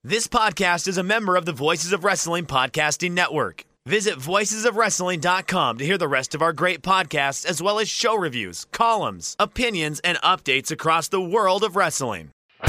This podcast is a member of the Voices of Wrestling Podcasting Network. Visit voicesofwrestling.com to hear the rest of our great podcasts, as well as show reviews, columns, opinions, and updates across the world of wrestling.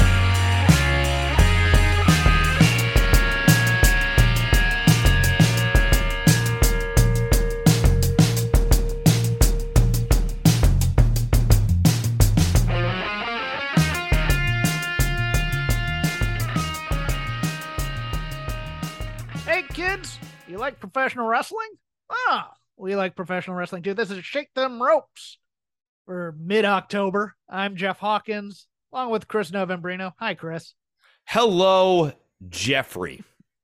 Hey kids, you like professional wrestling? We like professional wrestling too. This is Shake Them Ropes for mid-October. I'm Jeff Hawkins, along with Chris Novembrino. Hi, Chris. Hello, Jeffrey.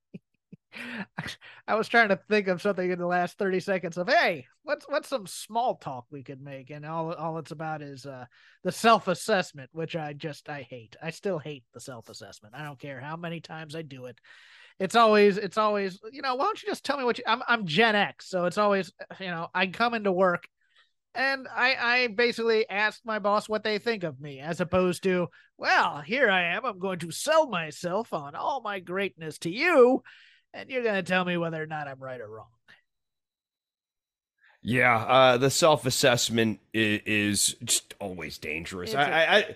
I was trying to think of something in the last 30 seconds of, hey, what's some small talk we could make? And all it's about is the self-assessment, which I hate. I still hate the self-assessment. I don't care how many times I do it. It's always, why don't you just tell me what I'm Gen X. So it's always, I come into work and I basically ask my boss what they think of me, as opposed to, well, here I am. I'm going to sell myself on all my greatness to you, and you're going to tell me whether or not I'm right or wrong. Yeah, the self-assessment is just always dangerous. Like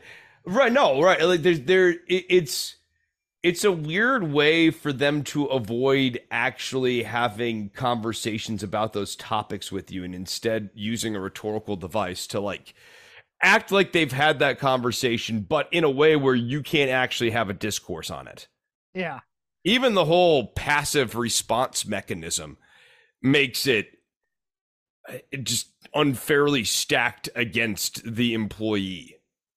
it's a weird way for them to avoid actually having conversations about those topics with you, and instead using a rhetorical device to act like they've had that conversation, but in a way where you can't actually have a discourse on it. Yeah. Even the whole passive response mechanism makes it just unfairly stacked against the employee.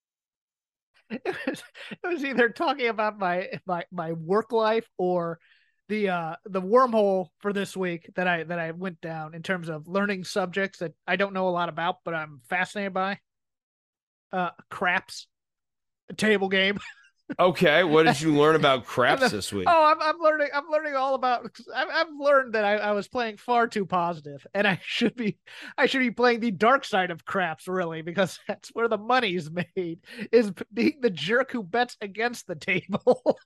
It was either talking about my work life or the wormhole for this week that I went down in terms of learning subjects that I don't know a lot about, but I'm fascinated by. Craps, a table game. Okay, what did you learn about craps this week? Oh, I'm learning all about. I've learned that I was playing far too positive, and I should be playing the dark side of craps, really, because that's where the money's made, is being the jerk who bets against the table.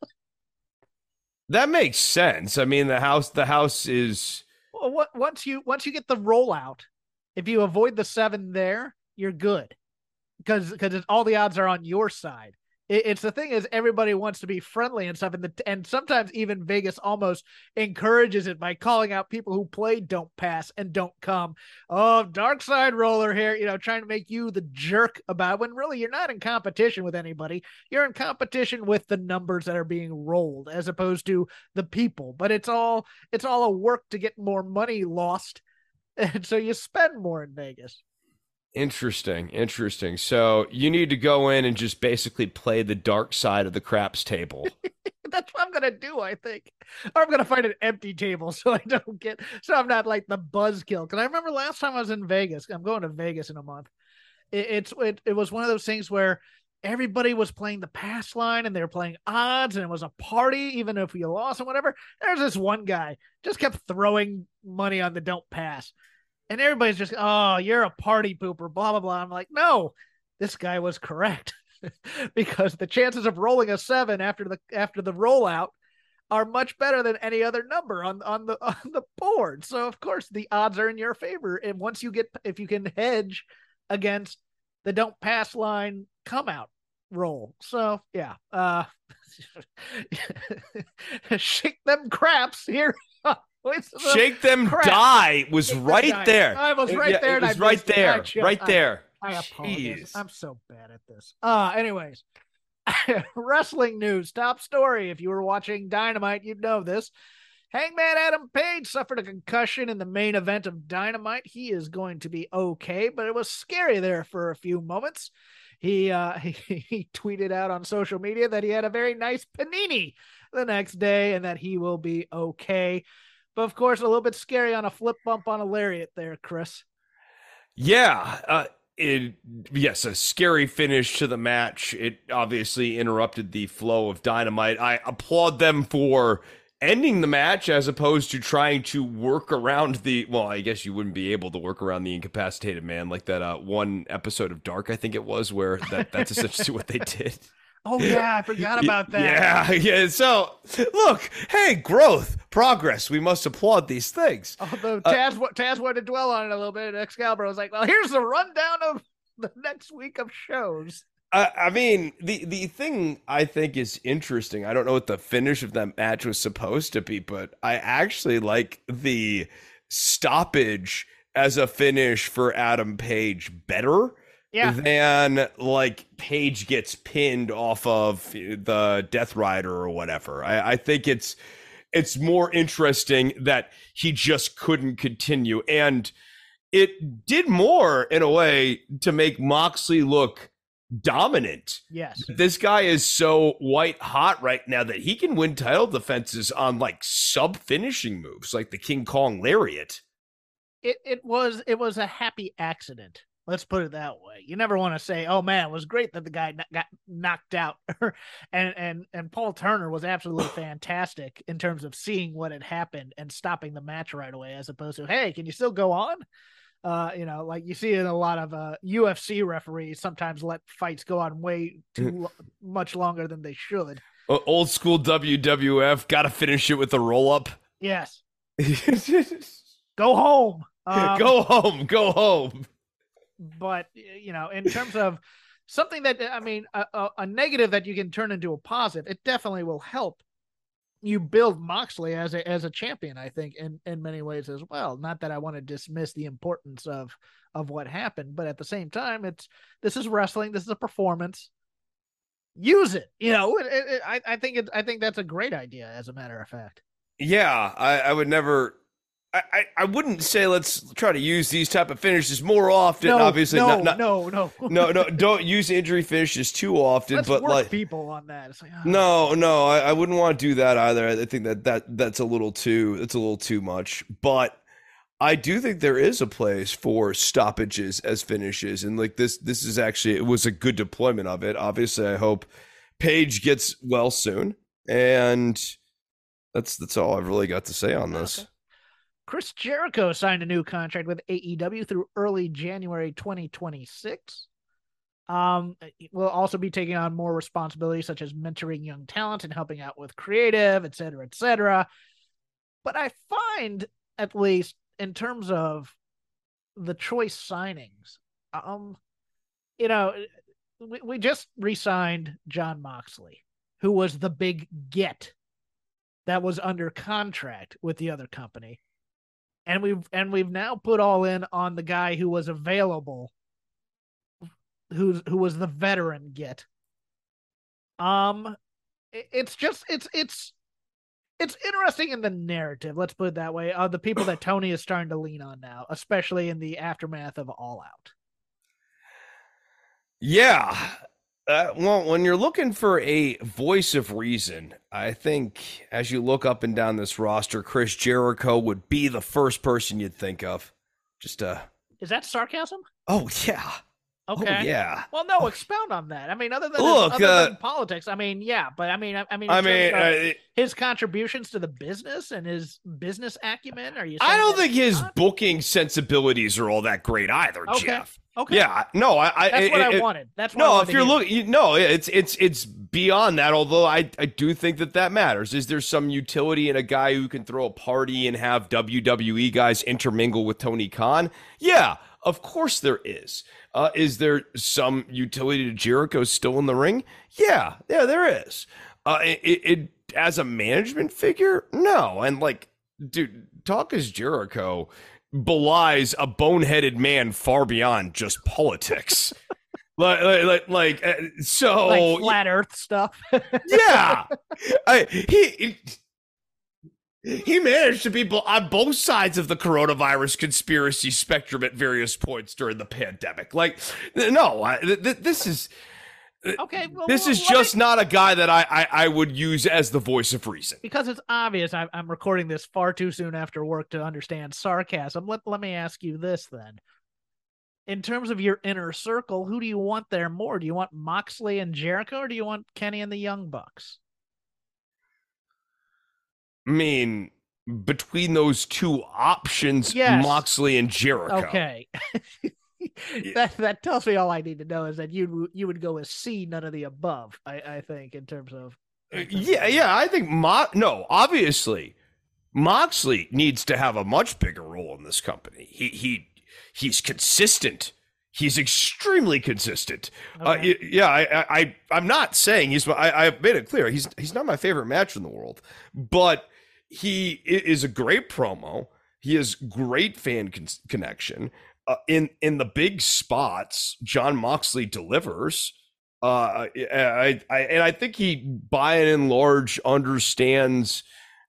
That makes sense. I mean, the house is. Well, once you get the rollout, if you avoid the 7 there, you're good, because all the odds are on your side. It's the thing is, everybody wants to be friendly and stuff, and sometimes even Vegas almost encourages it by calling out people who play don't pass and don't come. Oh, dark side roller here, trying to make you the jerk about it, when really you're not in competition with anybody. You're in competition with the numbers that are being rolled, as opposed to the people. But it's all a work to get more money lost, and so you spend more in Vegas. Interesting. So you need to go in and just basically play the dark side of the craps table. That's what I'm going to do, I think. Or I'm going to find an empty table so I'm not like the buzzkill. Because I remember last time I was in Vegas, I'm going to Vegas in a month. It was one of those things where everybody was playing the pass line and they were playing odds, and it was a party, even if you lost and whatever. There's this one guy just kept throwing money on the don't pass. And everybody's just, oh, you're a party pooper, blah, blah, blah. I'm like, no, this guy was correct. Because the chances of rolling a 7 after the rollout are much better than any other number on the board. So of course the odds are in your favor. And if you can hedge against the don't pass line come out roll. So yeah, shake them craps here. Shake them die was Shake right there. I was right there. It was right there. Right there. I apologize. I'm so bad at this. Anyways, wrestling news, top story. If you were watching Dynamite, you'd know this. Hangman Adam Page suffered a concussion in the main event of Dynamite. He is going to be okay, but it was scary there for a few moments. He tweeted out on social media that he had a very nice panini the next day and that he will be okay. But of course, a little bit scary on a flip bump on a lariat there, Chris. Yeah. Yes, a scary finish to the match. It obviously interrupted the flow of Dynamite. I applaud them for ending the match as opposed to trying to work around I guess you wouldn't be able to work around the incapacitated man like that one episode of Dark, I think it was, where that's essentially what they did. Oh yeah, I forgot about that. Yeah. So look, hey, growth, progress. We must applaud these things. Although Taz wanted to dwell on it a little bit, and Excalibur was like, "Well, here's the rundown of the next week of shows." I mean, the thing I think is interesting. I don't know what the finish of that match was supposed to be, but I actually like the stoppage as a finish for Adam Page better than like Page gets pinned off of the Death Rider or whatever. I think it's more interesting that he just couldn't continue, and it did more in a way to make Moxley look dominant. Yes. This guy is so white hot right now that he can win title defenses on like sub finishing moves like the King Kong lariat. It was a happy accident. Let's put it that way. You never want to say, "Oh man, it was great that the guy got knocked out." and Paul Turner was absolutely fantastic in terms of seeing what had happened and stopping the match right away, as opposed to, "Hey, can you still go on?" Like you see in a lot of UFC referees sometimes let fights go on way too much longer than they should. Old school WWF, got to finish it with a roll up. Yes. Go home. Go home. But, in terms of something that, I mean, a negative that you can turn into a positive, it definitely will help you build Moxley as a champion, I think, in many ways as well. Not that I want to dismiss the importance of what happened, but at the same time, this is wrestling. This is a performance. Use it. I think that's a great idea, as a matter of fact. Yeah, I would never. I wouldn't say let's try to use these type of finishes more often. No, obviously, no. Don't use injury finishes too often. Let's but work like people on that. It's like, no, I wouldn't want to do that either. I think that's a little too much. But I do think there is a place for stoppages as finishes, and like this is actually, it was a good deployment of it. Obviously, I hope Paige gets well soon, and that's all I've really got to say on this. Okay. Chris Jericho signed a new contract with AEW through early January 2026. Will also be taking on more responsibilities, such as mentoring young talent and helping out with creative, et cetera, et cetera. But I find, at least in terms of the choice signings, we just re-signed Jon Moxley, who was the big get that was under contract with the other company. And we've now put all in on the guy who was available, who was the veteran get. It's interesting in the narrative, let's put it that way, the people that Tony is starting to lean on now, especially in the aftermath of All Out. Yeah. Well, when you're looking for a voice of reason, I think as you look up and down this roster, Chris Jericho would be the first person you'd think of. Is that sarcasm? Oh, yeah. Okay. Oh, yeah. Well, no, expound on that. I mean, other than politics, I mean, yeah, but his contributions to the business and his business acumen. I don't think his booking sensibilities are all that great either, okay. Jeff. Okay. Yeah. No, that's what I wanted. That's what I wanted. If you're looking, it's beyond that. Although I do think that matters. Is there some utility in a guy who can throw a party and have WWE guys intermingle with Tony Khan? Yeah, of course there is. Is there some utility to Jericho still in the ring? Yeah, there is. It as a management figure, no. And like, dude, talk as Jericho belies a boneheaded man far beyond just politics. like flat Earth stuff. Yeah, he managed to be on both sides of the coronavirus conspiracy spectrum at various points during the pandemic. Like, no, this is. Okay, well, this is just not a guy that I would use as the voice of reason. Because it's obvious I'm recording this far too soon after work to understand sarcasm. Let me ask you this then. In terms of your inner circle, who do you want there more? Do you want Moxley and Jericho, or do you want Kenny and the Young Bucks? I mean, between those two options, yes. Moxley and Jericho. Okay. that tells me all I need to know is that you would go as C, none of the above. I think in terms of yeah. I think obviously Moxley needs to have a much bigger role in this company. He's consistent. He's extremely consistent. Okay. I'm not saying I've made it clear he's not my favorite match in the world, but he is a great promo. He has great fan connection. In the big spots, Jon Moxley delivers. I think he, by and large, understands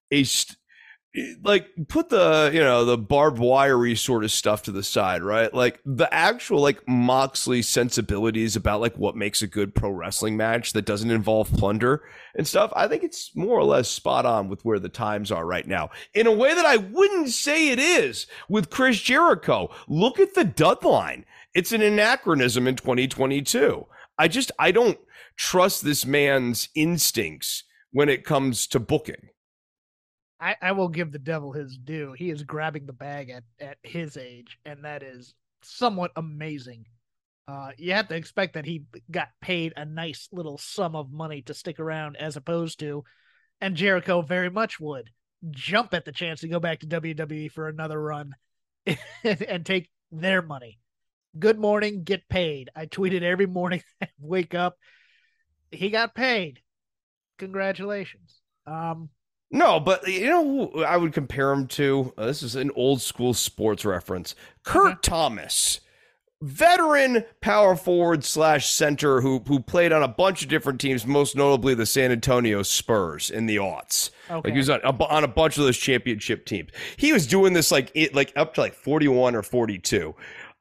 like put the barbed wiry sort of stuff to the side, right? Like the actual like Moxley sensibilities about like what makes a good pro wrestling match that doesn't involve plunder and stuff. I think it's more or less spot on with where the times are right now in a way that I wouldn't say it is with Chris Jericho. Look at the Dudline. It's an anachronism in 2022. I don't trust this man's instincts when it comes to booking. I will give the devil his due. He is grabbing the bag at his age, and that is somewhat amazing. You have to expect that he got paid a nice little sum of money to stick around, as opposed to, and Jericho very much would, jump at the chance to go back to WWE for another run and take their money. Good morning, get paid. I tweeted every morning, wake up. He got paid. Congratulations. No, but you know who I would compare him to? This is an old school sports reference. Kurt Thomas, veteran power forward / center who played on a bunch of different teams, most notably the San Antonio Spurs in the aughts. Okay. Like he was on a bunch of those championship teams. He was doing this like up to like 41 or 42.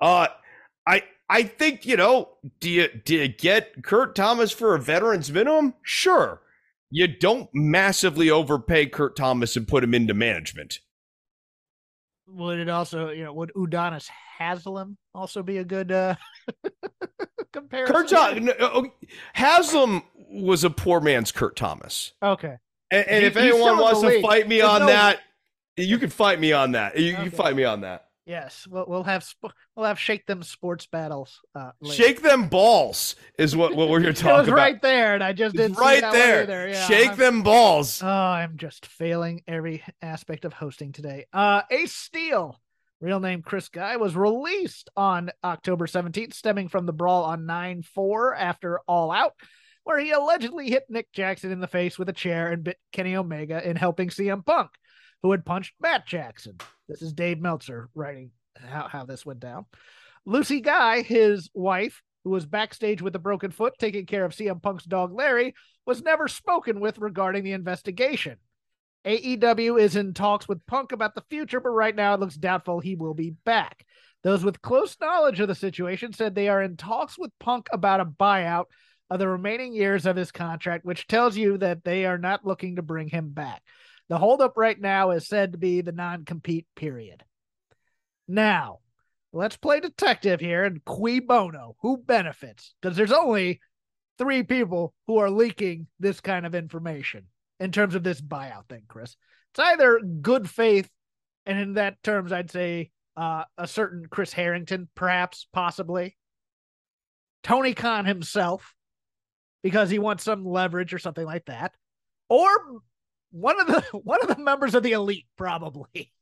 I think, do you get Kurt Thomas for a veteran's minimum? Sure. You don't massively overpay Kurt Thomas and put him into management. Would it also, would Udonis Haslem also be a good comparison? Haslam was a poor man's Kurt Thomas. Okay. And if anyone wants to fight me on that, you can fight me on that. You can fight me on that. Yes, we'll have shake them sports battles. Shake them balls is what we're here talking about. It was right there, and I just didn't see that there. Either. Yeah, shake them balls. Oh, I'm just failing every aspect of hosting today. Ace Steel, real name Chris Guy, was released on October 17th, stemming from the brawl on 9/4 after All Out, where he allegedly hit Nick Jackson in the face with a chair and bit Kenny Omega in helping CM Punk, who had punched Matt Jackson. This is Dave Meltzer writing how this went down. Lucy Guy, his wife, who was backstage with a broken foot taking care of CM Punk's dog Larry, was never spoken with regarding the investigation. AEW is in talks with Punk about the future, but right now it looks doubtful he will be back. Those with close knowledge of the situation said they are in talks with Punk about a buyout of the remaining years of his contract, which tells you that they are not looking to bring him back. The holdup right now is said to be the non-compete period. Now, let's play detective here and cui bono. Who benefits? Because there's only 3 people who are leaking this kind of information in terms of this buyout thing, Chris. It's either good faith, and in that terms, I'd say a certain Chris Harrington, perhaps, possibly. Tony Khan himself, because he wants some leverage or something like that. Or one of the members of the elite, probably.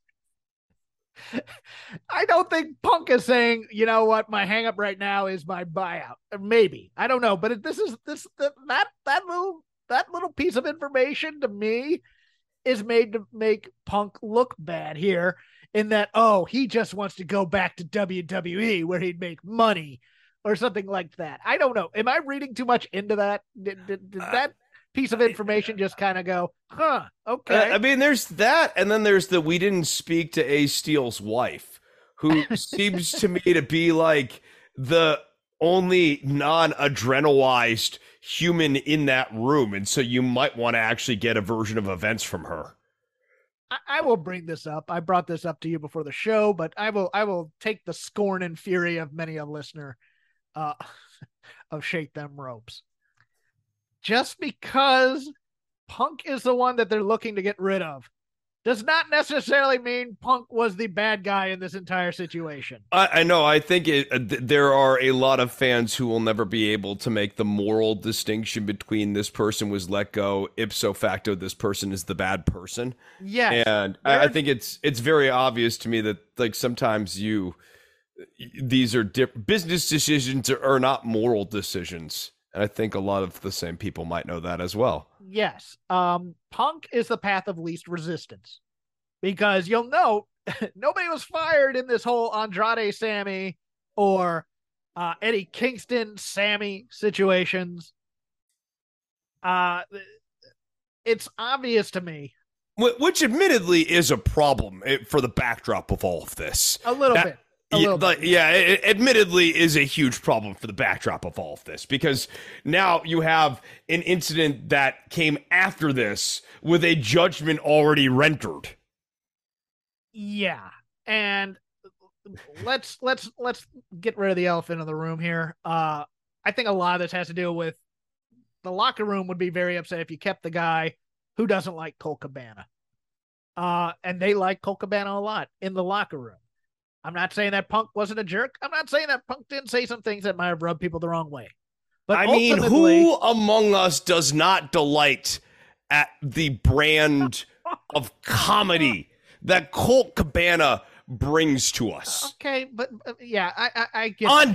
I don't think Punk is saying, you know what, my hang up right now is my buyout. Maybe. I don't know. But that little piece of information to me is made to make Punk look bad here in that, he just wants to go back to WWE where he'd make money or something like that. I don't know. Am I reading too much into that? Did that piece of information just kind of go, okay. I mean, there's that, and then there's we didn't speak to Ace Steel's wife, who seems to me to be like the only non-adrenalized human in that room, and so you might want to actually get a version of events from her. I will bring this up. I brought this up to you before the show, but I will take the scorn and fury of many a listener of Shake Them Ropes. Just because Punk is the one that they're looking to get rid of does not necessarily mean Punk was the bad guy in this entire situation. I know. I think there are a lot of fans who will never be able to make the moral distinction between this person was let go, ipso facto, this person is the bad person. Yes. And I think it's very obvious to me that like sometimes these are business decisions are not moral decisions. And I think a lot of the same people might know that as well. Yes. Punk is the path of least resistance because you'll know nobody was fired in this whole Andrade Sammy or Eddie Kingston Sammy situations. It's obvious to me. Which admittedly is a problem for the backdrop of all of this. A little bit. It admittedly is a huge problem for the backdrop of all of this because now you have an incident that came after this with a judgment already rendered. Yeah, and let's get rid of the elephant in the room here. I think a lot of this has to do with the locker room would be very upset if you kept the guy who doesn't like Colt Cabana. And they like Colt Cabana a lot in the locker room. I'm not saying that Punk wasn't a jerk. I'm not saying that Punk didn't say some things that might have rubbed people the wrong way. But I mean, who among us does not delight at the brand of comedy that Colt Cabana brings to us? Okay, but yeah, I get on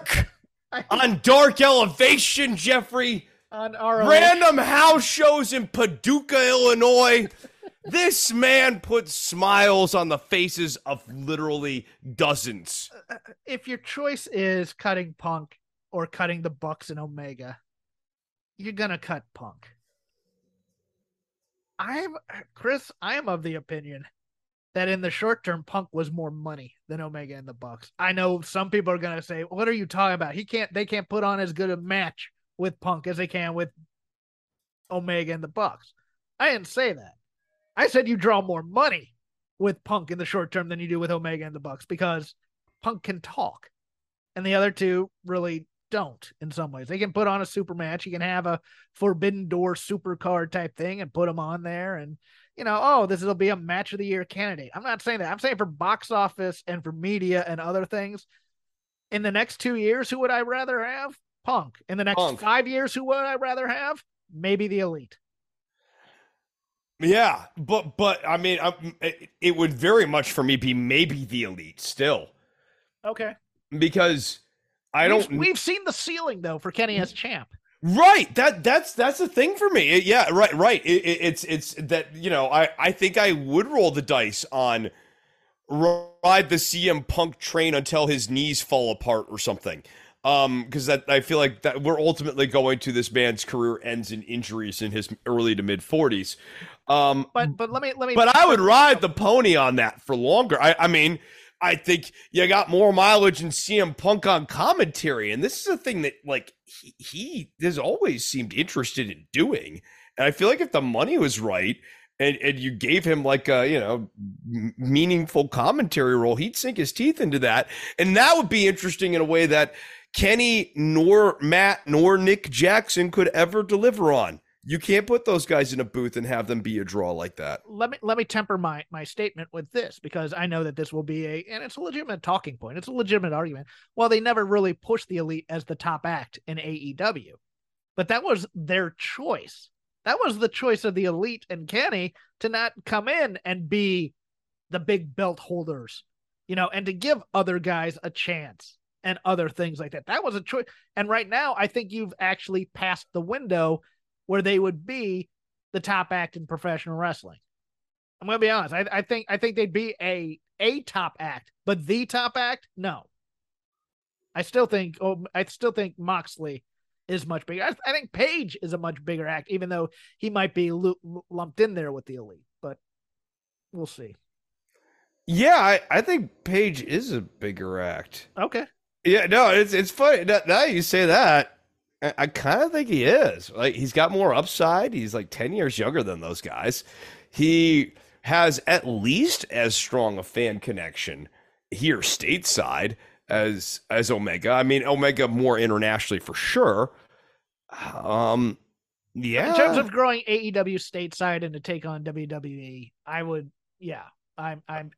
Dark Elevation, Jeffrey. On our random house shows in Paducah, Illinois. This man puts smiles on the faces of literally dozens. If your choice is cutting Punk or cutting the Bucks and Omega, you're gonna cut Punk. I am of the opinion that in the short term, Punk was more money than Omega and the Bucks. I know some people are gonna say, "What are you talking about? They can't put on as good a match with Punk as they can with Omega and the Bucks." I didn't say that. I said you draw more money with Punk in the short term than you do with Omega and the Bucks because Punk can talk and the other two really don't in some ways. They can put on a super match. You can have a Forbidden Door super card type thing and put them on there and, this will be a match of the year candidate. I'm not saying that. I'm saying for box office and for media and other things, in the next 2 years, who would I rather have? Punk. In the next 5 years, who would I rather have? Maybe the Elite. Yeah, but I mean, it would very much for me be maybe the Elite still. Okay. Because we've seen the ceiling though for Kenny as champ. Right. That's the thing for me. Yeah. Right. It's that I think I would roll the dice on ride the CM Punk train until his knees fall apart or something. Because I feel like that we're ultimately going to this man's career ends in injuries in his early to mid 40s. But let me. But I would ride the pony on that for longer. I mean, I think you got more mileage in CM Punk on commentary, and this is a thing that like he has always seemed interested in doing. And I feel like if the money was right, and you gave him like a meaningful commentary role, he'd sink his teeth into that, and that would be interesting in a way that Kenny nor Matt nor Nick Jackson could ever deliver on. You can't put those guys in a booth and have them be a draw like that. Let me temper my statement with this, because I know that this will be and it's a legitimate talking point. It's a legitimate argument. Well, they never really pushed the Elite as the top act in AEW, but that was their choice. That was the choice of the Elite and Kenny to not come in and be the big belt holders, and to give other guys a chance and other things like that. That was a choice. And right now, I think you've actually passed the window where they would be the top act in professional wrestling. I'm going to be honest. I think they'd be a top act, but the top act, no. I still think Moxley is much bigger. I think Page is a much bigger act, even though he might be lumped in there with the Elite, but we'll see. Yeah, I think Page is a bigger act. Okay. Yeah, no, it's funny. Now you say that, I kind of think he is. Like, he's got more upside. He's like 10 years younger than those guys. He has at least as strong a fan connection here stateside as Omega. I mean, Omega more internationally for sure. Yeah. In terms of growing AEW stateside and to take on WWE, I would, yeah. I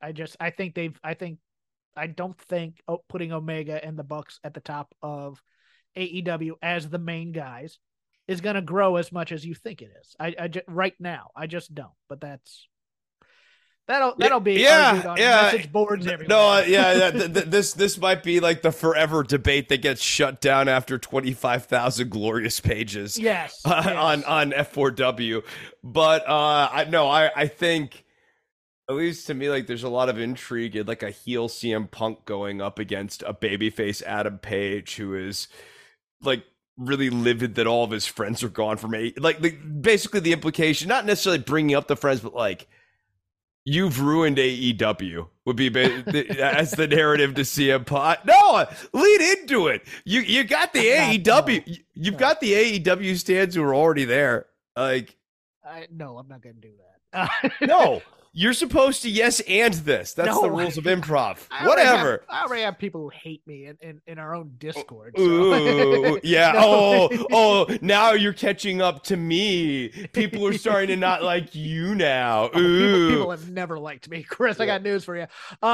don't think putting Omega and the Bucks at the top of AEW as the main guys is going to grow as much as you think it is. Right now, I just don't. But that'll be argued on message boards everywhere. No, this might be like the forever debate that gets shut down after 25,000 glorious pages. Yes, on F4W. But I think, at least to me, like there's a lot of intrigue in like a heel CM Punk going up against a babyface Adam Page, who is like really livid that all of his friends are gone from basically the implication, not necessarily bringing up the friends, but like, you've ruined AEW would be as the narrative to CM Punk. No, lead into it. You got the AEW. You've got the AEW stands who are already there. Like, no, I'm not going to do that. No, you're supposed to yes and this. That's the rules of improv. Whatever. I already have people who hate me in our own Discord. So. Ooh, yeah. No. Oh, now you're catching up to me. People are starting to not like you now. Ooh. People have never liked me. Chris, I got news for you.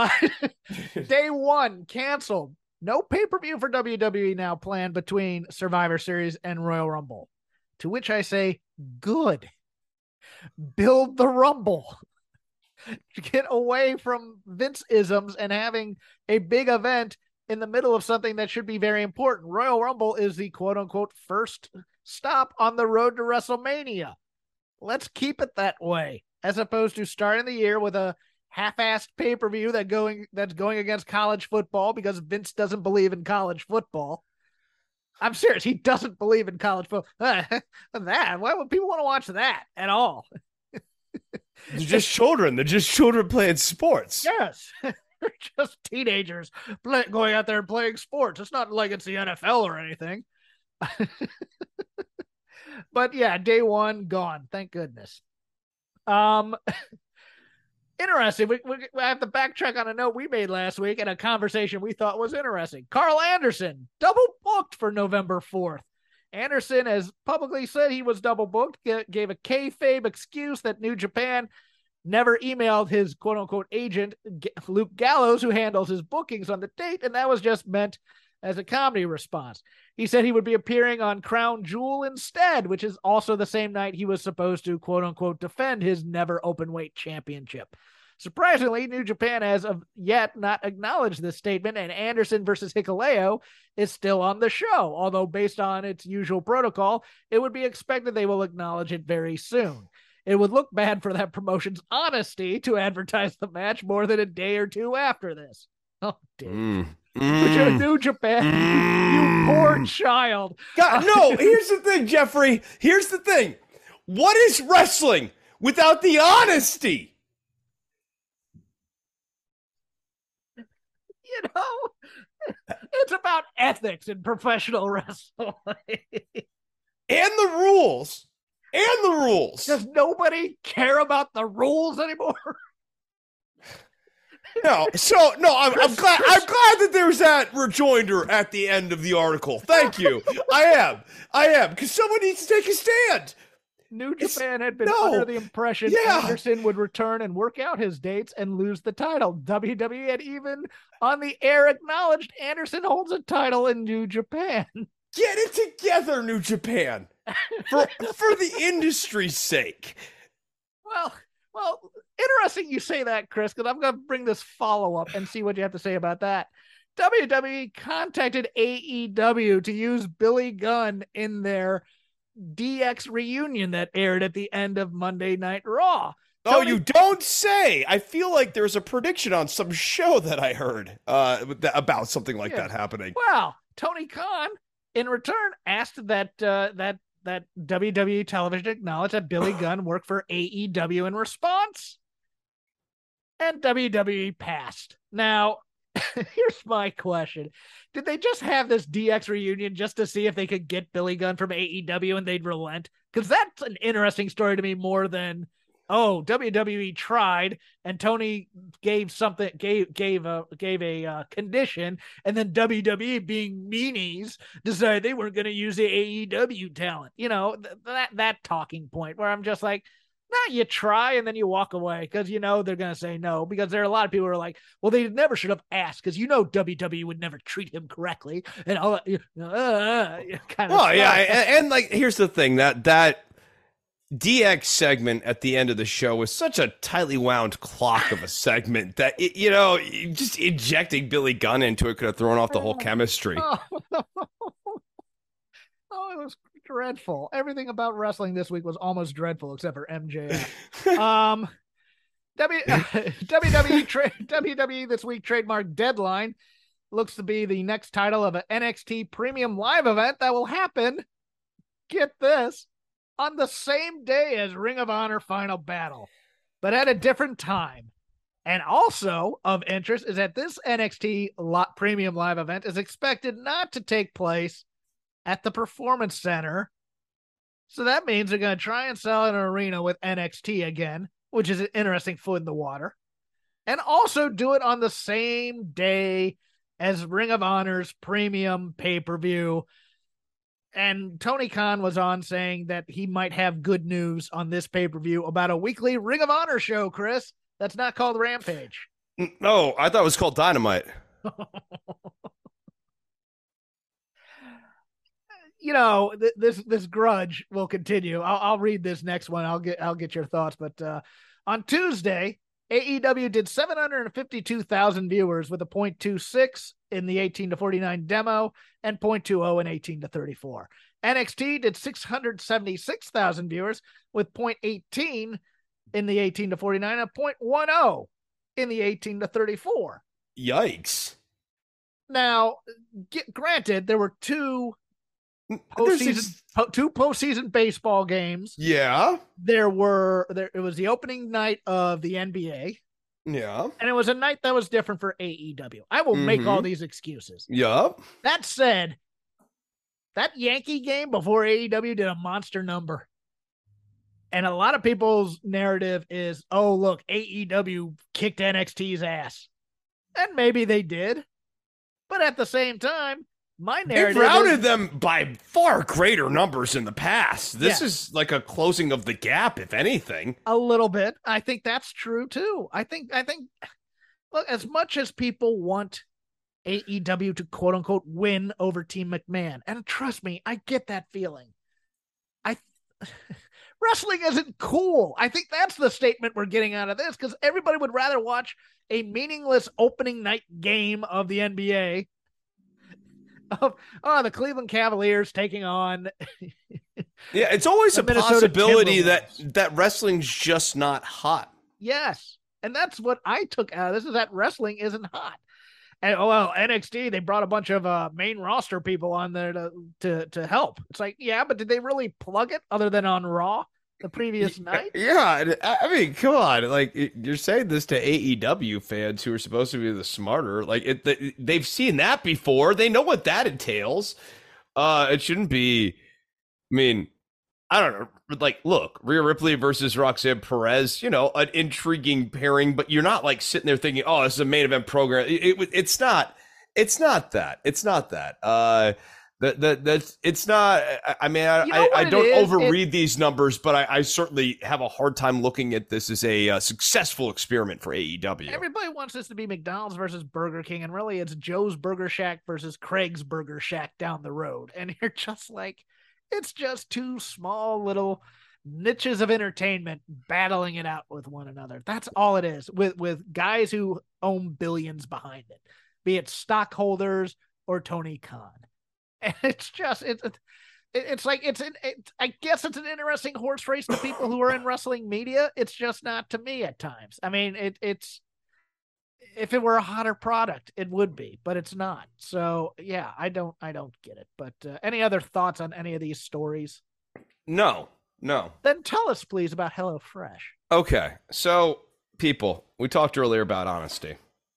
Day one canceled. No pay-per-view for WWE now planned between Survivor Series and Royal Rumble. To which I say, good. Build the Rumble. Get away from Vince-isms and having a big event in the middle of something that should be very important. Royal Rumble is the quote-unquote first stop on the road to WrestleMania. Let's keep it that way, as opposed to starting the year with a half-assed pay-per-view that's going against college football because Vince doesn't believe in college football. I'm serious. He doesn't believe in college football. Why would people want to watch that at all? They're just children. They're just children playing sports. Yes. They're just teenagers going out there and playing sports. It's not like it's the NFL or anything. But yeah, day one gone. Thank goodness. Interesting. We have to backtrack on a note we made last week and a conversation we thought was interesting. Carl Anderson, double booked for November 4th. Anderson has publicly said he was double booked, gave a kayfabe excuse that New Japan never emailed his quote-unquote agent, Luke Gallows, who handles his bookings on the date, and that was just meant as a comedy response. He said he would be appearing on Crown Jewel instead, which is also the same night he was supposed to quote-unquote defend his never openweight championship. Surprisingly, New Japan has of yet not acknowledged this statement, and Anderson versus Hikuleo is still on the show, although based on its usual protocol, it would be expected they will acknowledge it very soon. It would look bad for that promotion's honesty to advertise the match more than a day or two after this. Oh, Dave. New Japan, you poor child. God, no, here's the thing, Jeffrey. Here's the thing. What is wrestling without the honesty? You know, it's about ethics in professional wrestling. And the rules. Does nobody care about the rules anymore? No, I'm glad that there's that rejoinder at the end of the article. Thank you. I am, because someone needs to take a stand. New Japan had been under the impression Anderson would return and work out his dates and lose the title. WWE had even on the air acknowledged Anderson holds a title in New Japan. Get it together, New Japan, for the industry's sake. Well, interesting you say that, Chris, because I'm going to bring this follow-up and see what you have to say about that. WWE contacted AEW to use Billy Gunn in their DX reunion that aired at the end of Monday Night Raw. You don't say. I feel like there's a prediction on some show that I heard about something like that happening. Well, Tony Khan, in return, asked that WWE television acknowledge that Billy Gunn worked for AEW in response, and WWE passed. Now, here's my question. Did they just have this DX reunion just to see if they could get Billy Gunn from AEW and they'd relent? Because that's an interesting story to me more than oh, WWE tried and Tony gave a condition, and then WWE, being meanies, decided they weren't going to use the AEW talent. That talking point where I'm just like, no, you try and then you walk away because they're going to say no, because there are a lot of people who are like, well, they never should have asked because WWE would never treat him correctly and all kind of. Well, yeah, and like here's the thing, that DX segment at the end of the show was such a tightly wound clock of a segment that just injecting Billy Gunn into it could have thrown off the whole chemistry. Oh, it was dreadful. Everything about wrestling this week was almost dreadful except for MJF. WWE this week trademark Deadline looks to be the next title of an NXT Premium Live event that will happen, get this, on the same day as Ring of Honor Final Battle, but at a different time. And also of interest is that this NXT Premium Live event is expected not to take place at the Performance Center. So that means they're going to try and sell an arena with NXT again, which is an interesting foot in the water. And also do it on the same day as Ring of Honor's premium pay-per-view. And Tony Khan was on saying that he might have good news on this pay-per-view about a weekly Ring of Honor show, Chris. That's not called Rampage. No, I thought it was called Dynamite. This grudge will continue. I'll read this next one. I'll get your thoughts. But on Tuesday, AEW did 752,000 viewers with a 0.26 in the 18 to 49 demo and 0.20 in 18 to 34. NXT did 676,000 viewers with 0.18 in the 18 to 49 and 0.10 in the 18 to 34. Yikes. Now, granted, there were two postseason baseball games. Yeah. It was the opening night of the NBA. Yeah. And it was a night that was different for AEW. I will make all these excuses. Yup. That said, that Yankee game before AEW did a monster number. And a lot of people's narrative is, oh, look, AEW kicked NXT's ass. And maybe they did. But at the same time, my narrative They've routed them by far greater numbers in the past. This is like a closing of the gap, if anything. A little bit. I think that's true too. I think look, as much as people want AEW to quote unquote win over Team McMahon, and trust me, I get that feeling. Wrestling isn't cool. I think that's the statement we're getting out of this, because everybody would rather watch a meaningless opening night game of the NBA of the Cleveland Cavaliers taking on yeah, it's always a Minnesota possibility Timberwolves. that wrestling's just not hot. Yes. And that's what I took out of this, is that wrestling isn't hot. And NXT, they brought a bunch of main roster people on there to help. It's like, yeah, but did they really plug it other than on Raw the previous night? Yeah, I mean, come on. Like, you're saying this to AEW fans who are supposed to be the smarter. Like, they've seen that before. They know what that entails. It shouldn't be. I mean, I don't know. Like, look, Rhea Ripley versus Roxanne Perez, an intriguing pairing, but you're not like sitting there thinking, oh, this is a main event program. It's not. It's not that. It's not that. It's not. I mean, I don't overread these numbers, but I certainly have a hard time looking at this as a successful experiment for AEW. Everybody wants this to be McDonald's versus Burger King, and really it's Joe's Burger Shack versus Craig's Burger Shack down the road. And you're just like, it's just two small little niches of entertainment battling it out with one another. That's all it is, with guys who own billions behind it, be it stockholders or Tony Khan. And it's just it's like I guess it's an interesting horse race to people who are in wrestling media. It's just not to me at times. I mean, it's if it were a hotter product, it would be, but it's not. So yeah, I don't get it. But any other thoughts on any of these stories? No. Then tell us, please, about HelloFresh. Okay, so people, we talked earlier about honesty.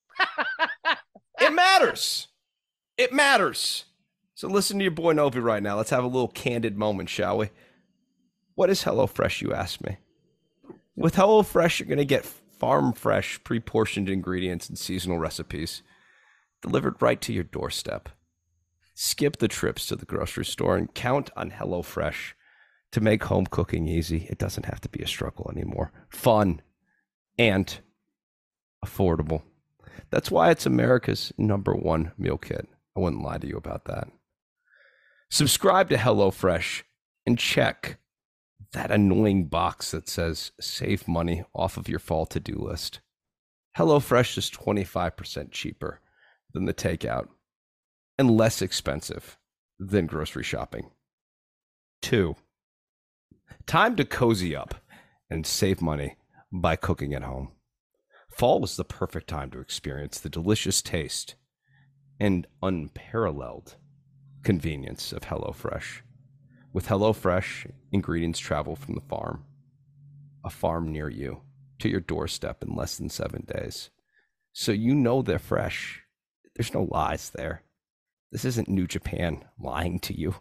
It matters. It matters. So listen to your boy Novi right now. Let's have a little candid moment, shall we? What is HelloFresh, you ask me? With HelloFresh, you're going to get farm fresh, pre-portioned ingredients and seasonal recipes delivered right to your doorstep. Skip the trips to the grocery store and count on HelloFresh to make home cooking easy. It doesn't have to be a struggle anymore. Fun and affordable. That's why it's America's #1 meal kit. I wouldn't lie to you about that. Subscribe to HelloFresh and check that annoying box that says save money off of your fall to-do list. HelloFresh is 25% cheaper than the takeout and less expensive than grocery shopping. 2, time to cozy up and save money by cooking at home. Fall is the perfect time to experience the delicious taste and unparalleled convenience of HelloFresh. With HelloFresh, ingredients travel from the farm, a farm near you, to your doorstep in less than 7 days. So you know they're fresh. There's no lies there. This isn't New Japan lying to you.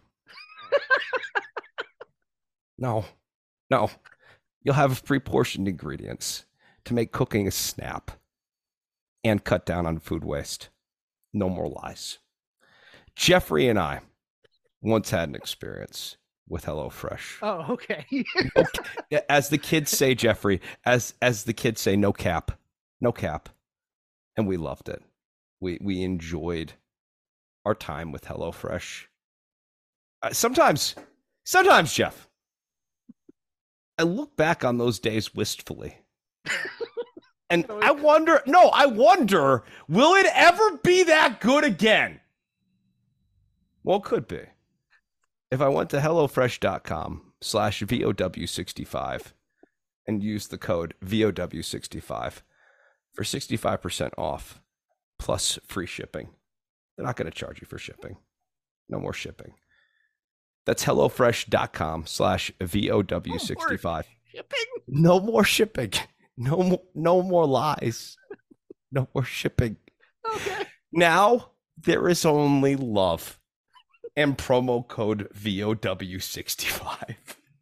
No. You'll have pre-portioned ingredients to make cooking a snap and cut down on food waste. No more lies. Jeffrey and I once had an experience with HelloFresh. Oh, okay. As the kids say, Jeffrey, as the kids say, no cap. And we loved it. We enjoyed our time with HelloFresh. Sometimes, Jeff, I look back on those days wistfully. And I wonder, will it ever be that good again? Well, it could be. If I went to HelloFresh.com/VOW65 and used the code VOW65 for 65% off plus free shipping. They're not going to charge you for shipping. No more shipping. That's HelloFresh.com/VOW65. No more shipping. No more lies. No more shipping. Okay. Now there is only love and promo code VOW65.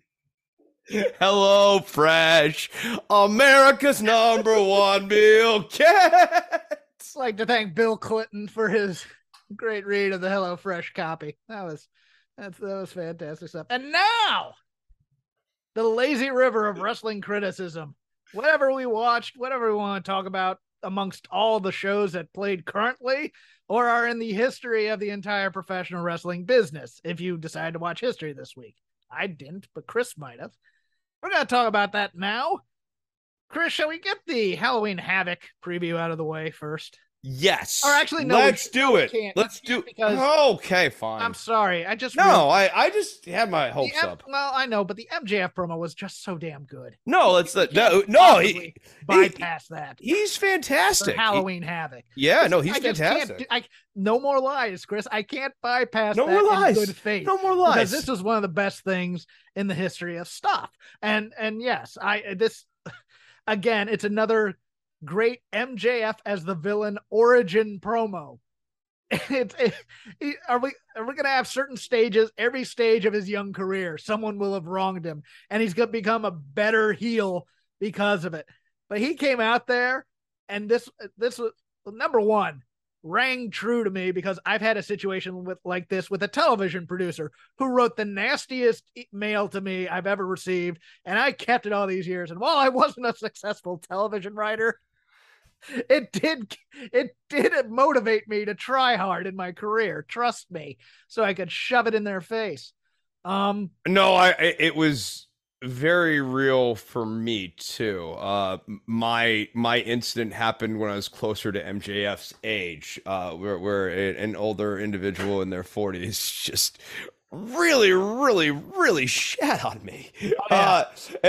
HelloFresh, America's #1 meal kit. I'd like to thank Bill Clinton for his great read of the HelloFresh copy. That was fantastic stuff. And now, the lazy river of wrestling criticism. Whatever we watched, whatever we want to talk about amongst all the shows that played currently or are in the history of the entire professional wrestling business, if you decide to watch history this week. I didn't, but Chris might have. We're going to talk about that now. Chris, shall we get the Halloween Havoc preview out of the way first? Yes. Or actually, no. Let's do it. Let's do it. Okay, fine. I'm sorry. I just had my hopes up. Well, I know, but the MJF promo was just so damn good. No, it's he bypass that. He's fantastic. For Halloween Havoc. Yeah, no, he's fantastic. No more lies, Chris. I can't bypass no that more lies. in good faith. No more lies. Because this is one of the best things in the history of stuff. And yes, again, it's another great MJF as the villain origin promo. Are we going to have certain stages? Every stage of his young career, someone will have wronged him, and he's going to become a better heel because of it. But he came out there, and this was number one, rang true to me because I've had a situation like this with a television producer who wrote the nastiest mail to me I've ever received, and I kept it all these years. And while I wasn't a successful television writer, it did motivate me to try hard in my career. Trust me, so I could shove it in their face. It was very real for me too. My incident happened when I was closer to MJF's age, where an older individual in their 40s just really, really, really shat on me, and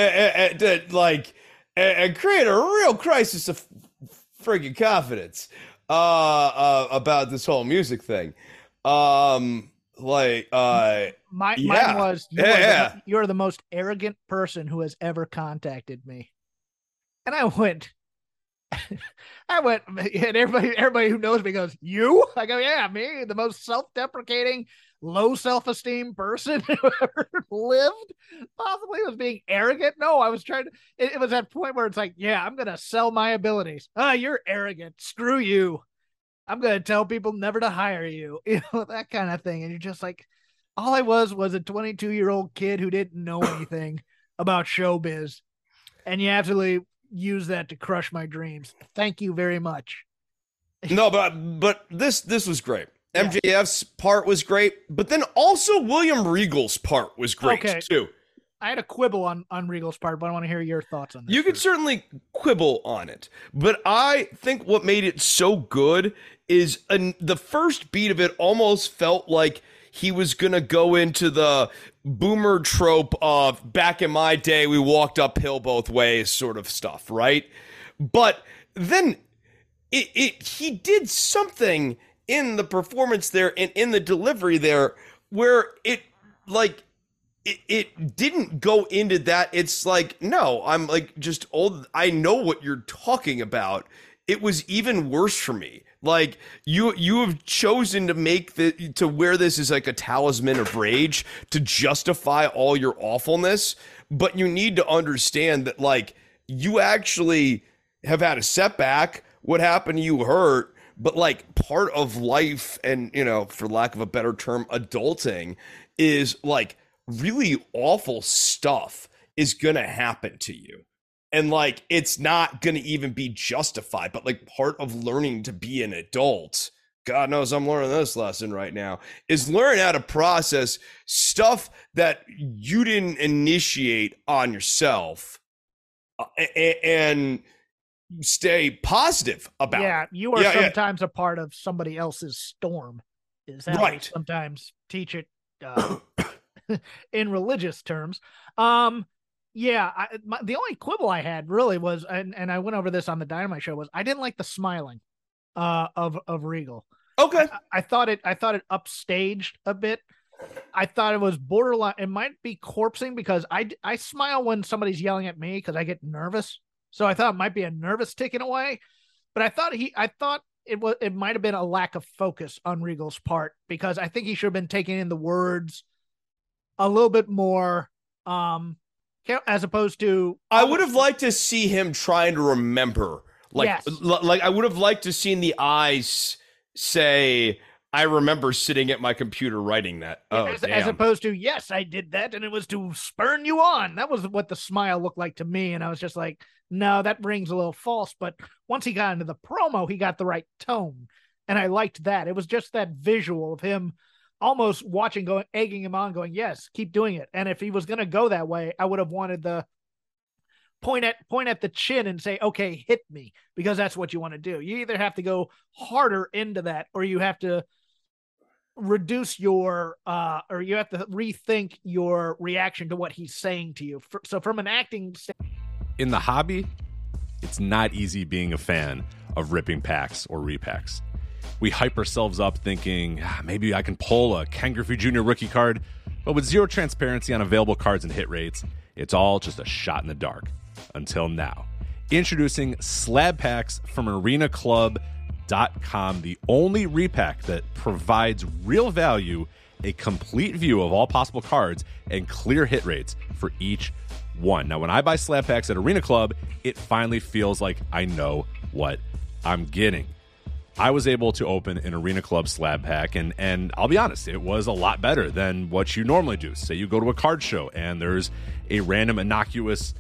create a real crisis of friggin' confidence about this whole music thing. Mine was you're the most arrogant person who has ever contacted me. And I went, and everybody who knows me goes, you? I go, yeah, me, the most self-deprecating, low self-esteem person who ever lived, possibly was being arrogant. No, I was trying to, it was that point where it's like, yeah, I'm going to sell my abilities. You're arrogant. Screw you. I'm going to tell people never to hire you. That kind of thing. And you're just like, all I was a 22-year-old kid who didn't know anything about showbiz. And you absolutely use that to crush my dreams. Thank you very much. No, but this was great. MJF's part was great, but then also William Regal's part was great too. I had a quibble on Regal's part, but I want to hear your thoughts on this. You could certainly quibble on it, but I think what made it so good is the first beat of it almost felt like he was going to go into the boomer trope of back in my day, we walked uphill both ways sort of stuff, right? But then he did something in the performance there and in the delivery there where it didn't go into that. It's like, no, I'm like just old. I know what you're talking about. It was even worse for me. Like you have chosen to to wear this as like a talisman of rage to justify all your awfulness. But you need to understand that like you actually have had a setback. What happened to you hurt. But like part of life and, for lack of a better term, adulting is like really awful stuff is going to happen to you. And like, it's not going to even be justified, but like part of learning to be an adult, God knows I'm learning this lesson right now, is learn how to process stuff that you didn't initiate on yourself and stay positive about it. Yeah, you are sometimes a part of somebody else's storm. Is how we sometimes teach it in religious terms. The only quibble I had really was, and I went over this on the Dynamite show, was I didn't like the smiling of Regal. Okay, I thought it upstaged a bit. I thought it was borderline. It might be corpsing because I smile when somebody's yelling at me because I get nervous. So I thought it might be a nervous ticking away, but I thought it might have been a lack of focus on Regal's part because I think he should have been taking in the words a little bit more, as opposed to. I would have liked to see him trying to remember, like I would have liked to seen the eyes say, I remember sitting at my computer writing that. As opposed to, yes, I did that, and it was to spurn you on. That was what the smile looked like to me, and I was just like, no, that rings a little false. But once he got into the promo, he got the right tone, and I liked that. It was just that visual of him almost watching, egging him on, going, yes, keep doing it. And if he was going to go that way, I would have wanted the point at the chin and say, okay, hit me, because that's what you want to do. You either have to go harder into that, or you have to reduce your or you have to rethink your reaction to what he's saying to you. So from an acting in the hobby, it's not easy being a fan of ripping packs or repacks. We hype ourselves up thinking maybe I can pull a Ken Griffey Jr. rookie card, but with zero transparency on available cards and hit rates, it's all just a shot in the dark. Until now. Introducing slab packs from arenaclub.com, the only repack that provides real value, a complete view of all possible cards, and clear hit rates for each one. Now, when I buy slab packs at Arena Club, it finally feels like I know what I'm getting. I was able to open an Arena Club slab pack, and I'll be honest, it was a lot better than what you normally do. Say you go to a card show, and there's a random innocuous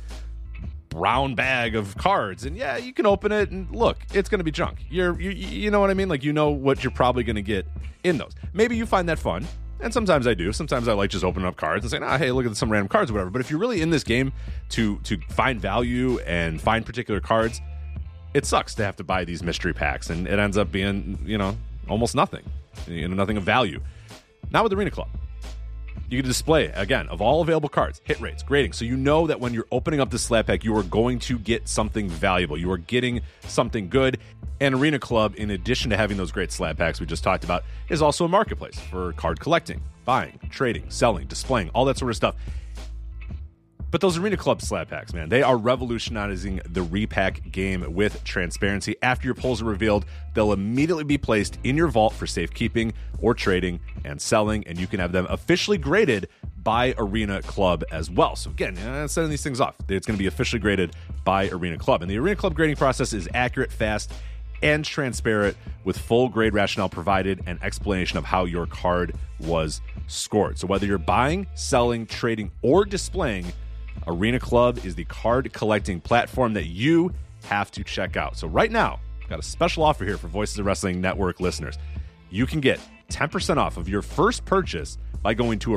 brown bag of cards, and yeah, you can open it and look, it's going to be junk. You know what I mean? Like, you know what you're probably going to get in those. Maybe you find that fun, and sometimes I do. Sometimes I like just opening up cards and saying, hey, look at some random cards or whatever. But if you're really in this game to find value and find particular cards, it sucks to have to buy these mystery packs, and it ends up being, almost nothing. Nothing of value. Not with Arena Club. You can display, again, of all available cards, hit rates, grading, so you know that when you're opening up the slab pack, you are going to get something valuable. You are getting something good. And Arena Club, in addition to having those great slab packs we just talked about, is also a marketplace for card collecting, buying, trading, selling, displaying, all that sort of stuff. But those Arena Club slab packs, man, they are revolutionizing the repack game with transparency. After your pulls are revealed, they'll immediately be placed in your vault for safekeeping or trading and selling, and you can have them officially graded by Arena Club as well. So again, sending these things off, it's going to be officially graded by Arena Club. And the Arena Club grading process is accurate, fast, and transparent, with full grade rationale provided and explanation of how your card was scored. So whether you're buying, selling, trading, or displaying, Arena Club is the card collecting platform that you have to check out. So right now, I've got a special offer here for Voices of Wrestling Network listeners. You can get 10% off of your first purchase by going to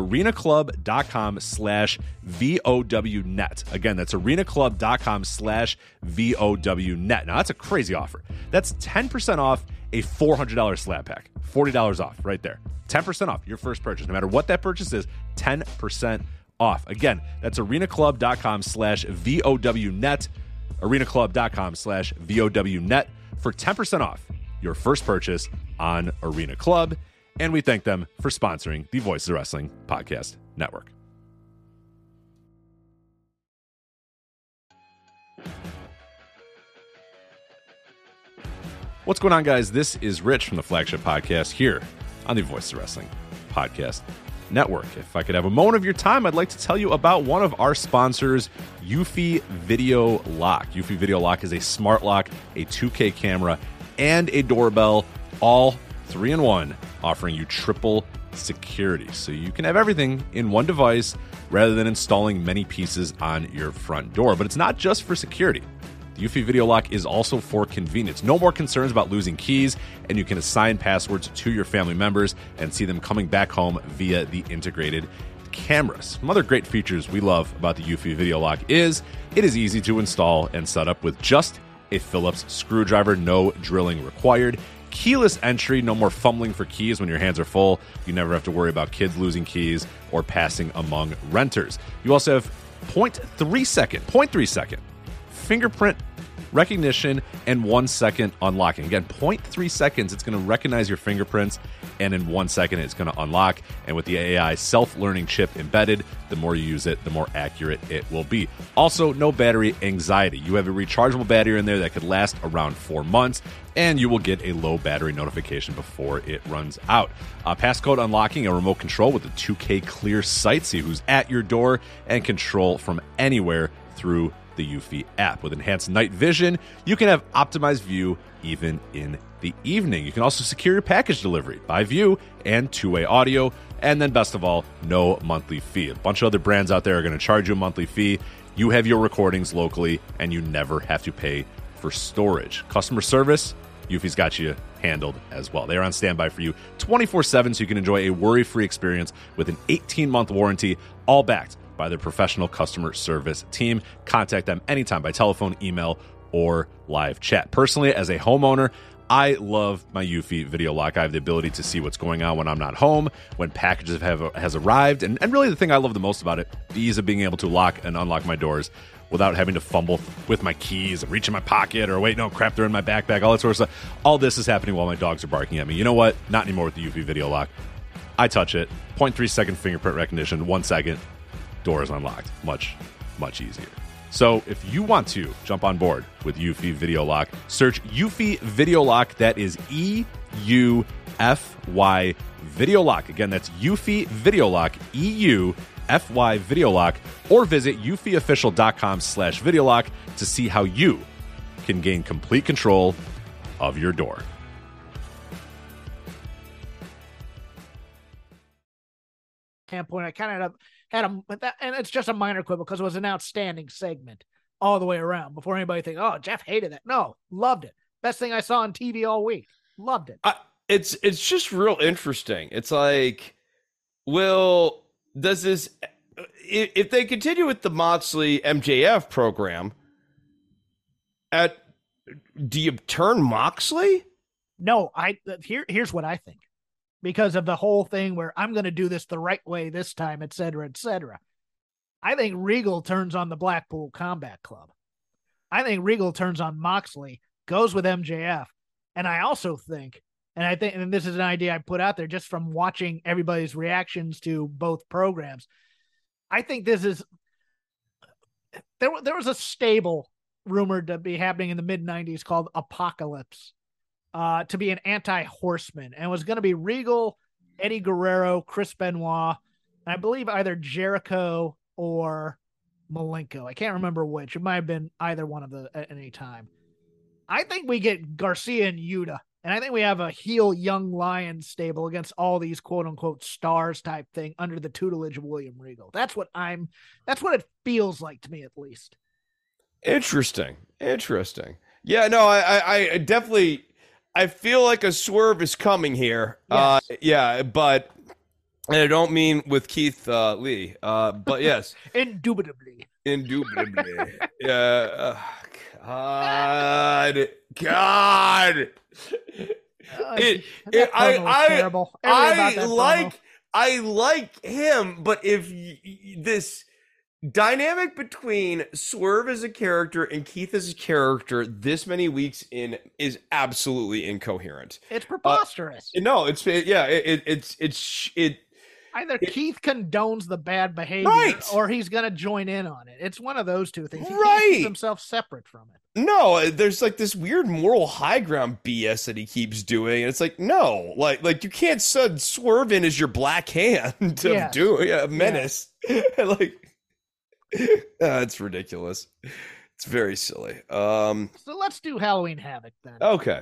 arenaclub.com/VOWnet. Again, that's arenaclub.com/VOWnet. Now, that's a crazy offer. That's 10% off a $400 slab pack. $40 off right there. 10% off your first purchase. No matter what that purchase is, 10% off. Again, that's arenaclub.com/VOWnet. arenaclub.com/VOWnet for 10% off your first purchase on Arena Club. And we thank them for sponsoring the Voices of Wrestling Podcast Network. What's going on, guys? This is Rich from the Flagship Podcast here on the Voices of Wrestling Podcast Network. If I could have a moment of your time, I'd like to tell you about one of our sponsors, Eufy Video Lock. Eufy Video Lock is a smart lock, a 2K camera, and a doorbell, all 3-in-1, offering you triple security. So you can have everything in one device rather than installing many pieces on your front door. But it's not just for security. The Eufy Video Lock is also for convenience. No more concerns about losing keys, and you can assign passwords to your family members and see them coming back home via the integrated cameras. Some other great features we love about the Eufy Video Lock is it is easy to install and set up with just a Phillips screwdriver, no drilling required. Keyless entry, no more fumbling for keys when your hands are full. You never have to worry about kids losing keys or passing among renters. You also have 0.3 second fingerprint recognition and 1 second unlocking. Again, 0.3 seconds, it's going to recognize your fingerprints, and in 1 second, it's going to unlock. And with the AI self-learning chip embedded, the more you use it, the more accurate it will be. Also, no battery anxiety. You have a rechargeable battery in there that could last around 4 months, and you will get a low battery notification before it runs out. Passcode unlocking, a remote control with a 2K clear sight, see who's at your door, and control from anywhere through the Eufy app. With enhanced night vision, you can have optimized view even in the evening. You can also secure your package delivery by view and two-way audio. And then best of all, no monthly fee. A bunch of other brands out there are going to charge you a monthly fee. You have your recordings locally, and you never have to pay for storage. Customer service, Eufy's got you handled as well. They're on standby for you 24/7, so you can enjoy a worry-free experience with an 18-month warranty, all backed by their professional customer service team. Contact them anytime by telephone, email, or live chat. Personally, as a homeowner, I love my Eufy Video Lock. I have the ability to see what's going on when I'm not home, when packages has arrived, and really the thing I love the most about it, the ease of being able to lock and unlock my doors without having to fumble with my keys and reach in my pocket or wait, no, crap, they're in my backpack, all that sort of stuff. All this is happening while my dogs are barking at me. You know what? Not anymore with the Eufy Video Lock. I touch it, 0.3 second fingerprint recognition, 1 second, door is unlocked. Much, much easier. So if you want to jump on board with Eufy Video Lock, search Eufy Video Lock. That is EUFY Video Lock. Again, that's Eufy Video Lock, EUFY Video Lock, or visit eufyofficial.com/video lock to see how you can gain complete control of your door. Standpoint, I kind of had a, but that, and it's just a minor quibble because it was an outstanding segment all the way around. Before anybody think, oh, Jeff hated that. No, loved it. Best thing I saw on TV all week. Loved it. It's just real interesting. It's like, well, does this, if they continue with the Moxley MJF program, do you turn Moxley? No, here's what I think. Because of the whole thing where I'm going to do this the right way this time, et cetera, et cetera. I think Regal turns on the Blackpool Combat Club. I think Regal turns on Moxley, goes with MJF. And I also think, and this is an idea I put out there just from watching everybody's reactions to both programs. I think this is there was a stable rumored to be happening in the mid 90s called Apocalypse, to be an anti-horseman, and it was going to be Regal, Eddie Guerrero, Chris Benoit, and I believe either Jericho or Malenko. I can't remember which. It might have been either one of the at any time. I think we get Garcia and Yuta, and I think we have a heel young lion stable against all these quote unquote stars type thing under the tutelage of William Regal. That's what it feels like to me, at least. Interesting. Yeah, no, I definitely, I feel like a swerve is coming here. Yes. Yeah, but, and I don't mean with Keith Lee, but yes. Indubitably. Yeah. God. Terrible. I like him, but if this dynamic between Swerve as a character and Keith as a character this many weeks in is absolutely incoherent. It's preposterous. No, it's either Keith condones the bad behavior, right, or he's going to join in on it. It's one of those two things. He right. can't keep himself separate from it. No, there's like this weird moral high ground BS that he keeps doing, and it's like, no, like you can't Swerve in as your black hand of doing a menace. Like, it's ridiculous. It's very silly. So let's do Halloween Havoc then. Okay.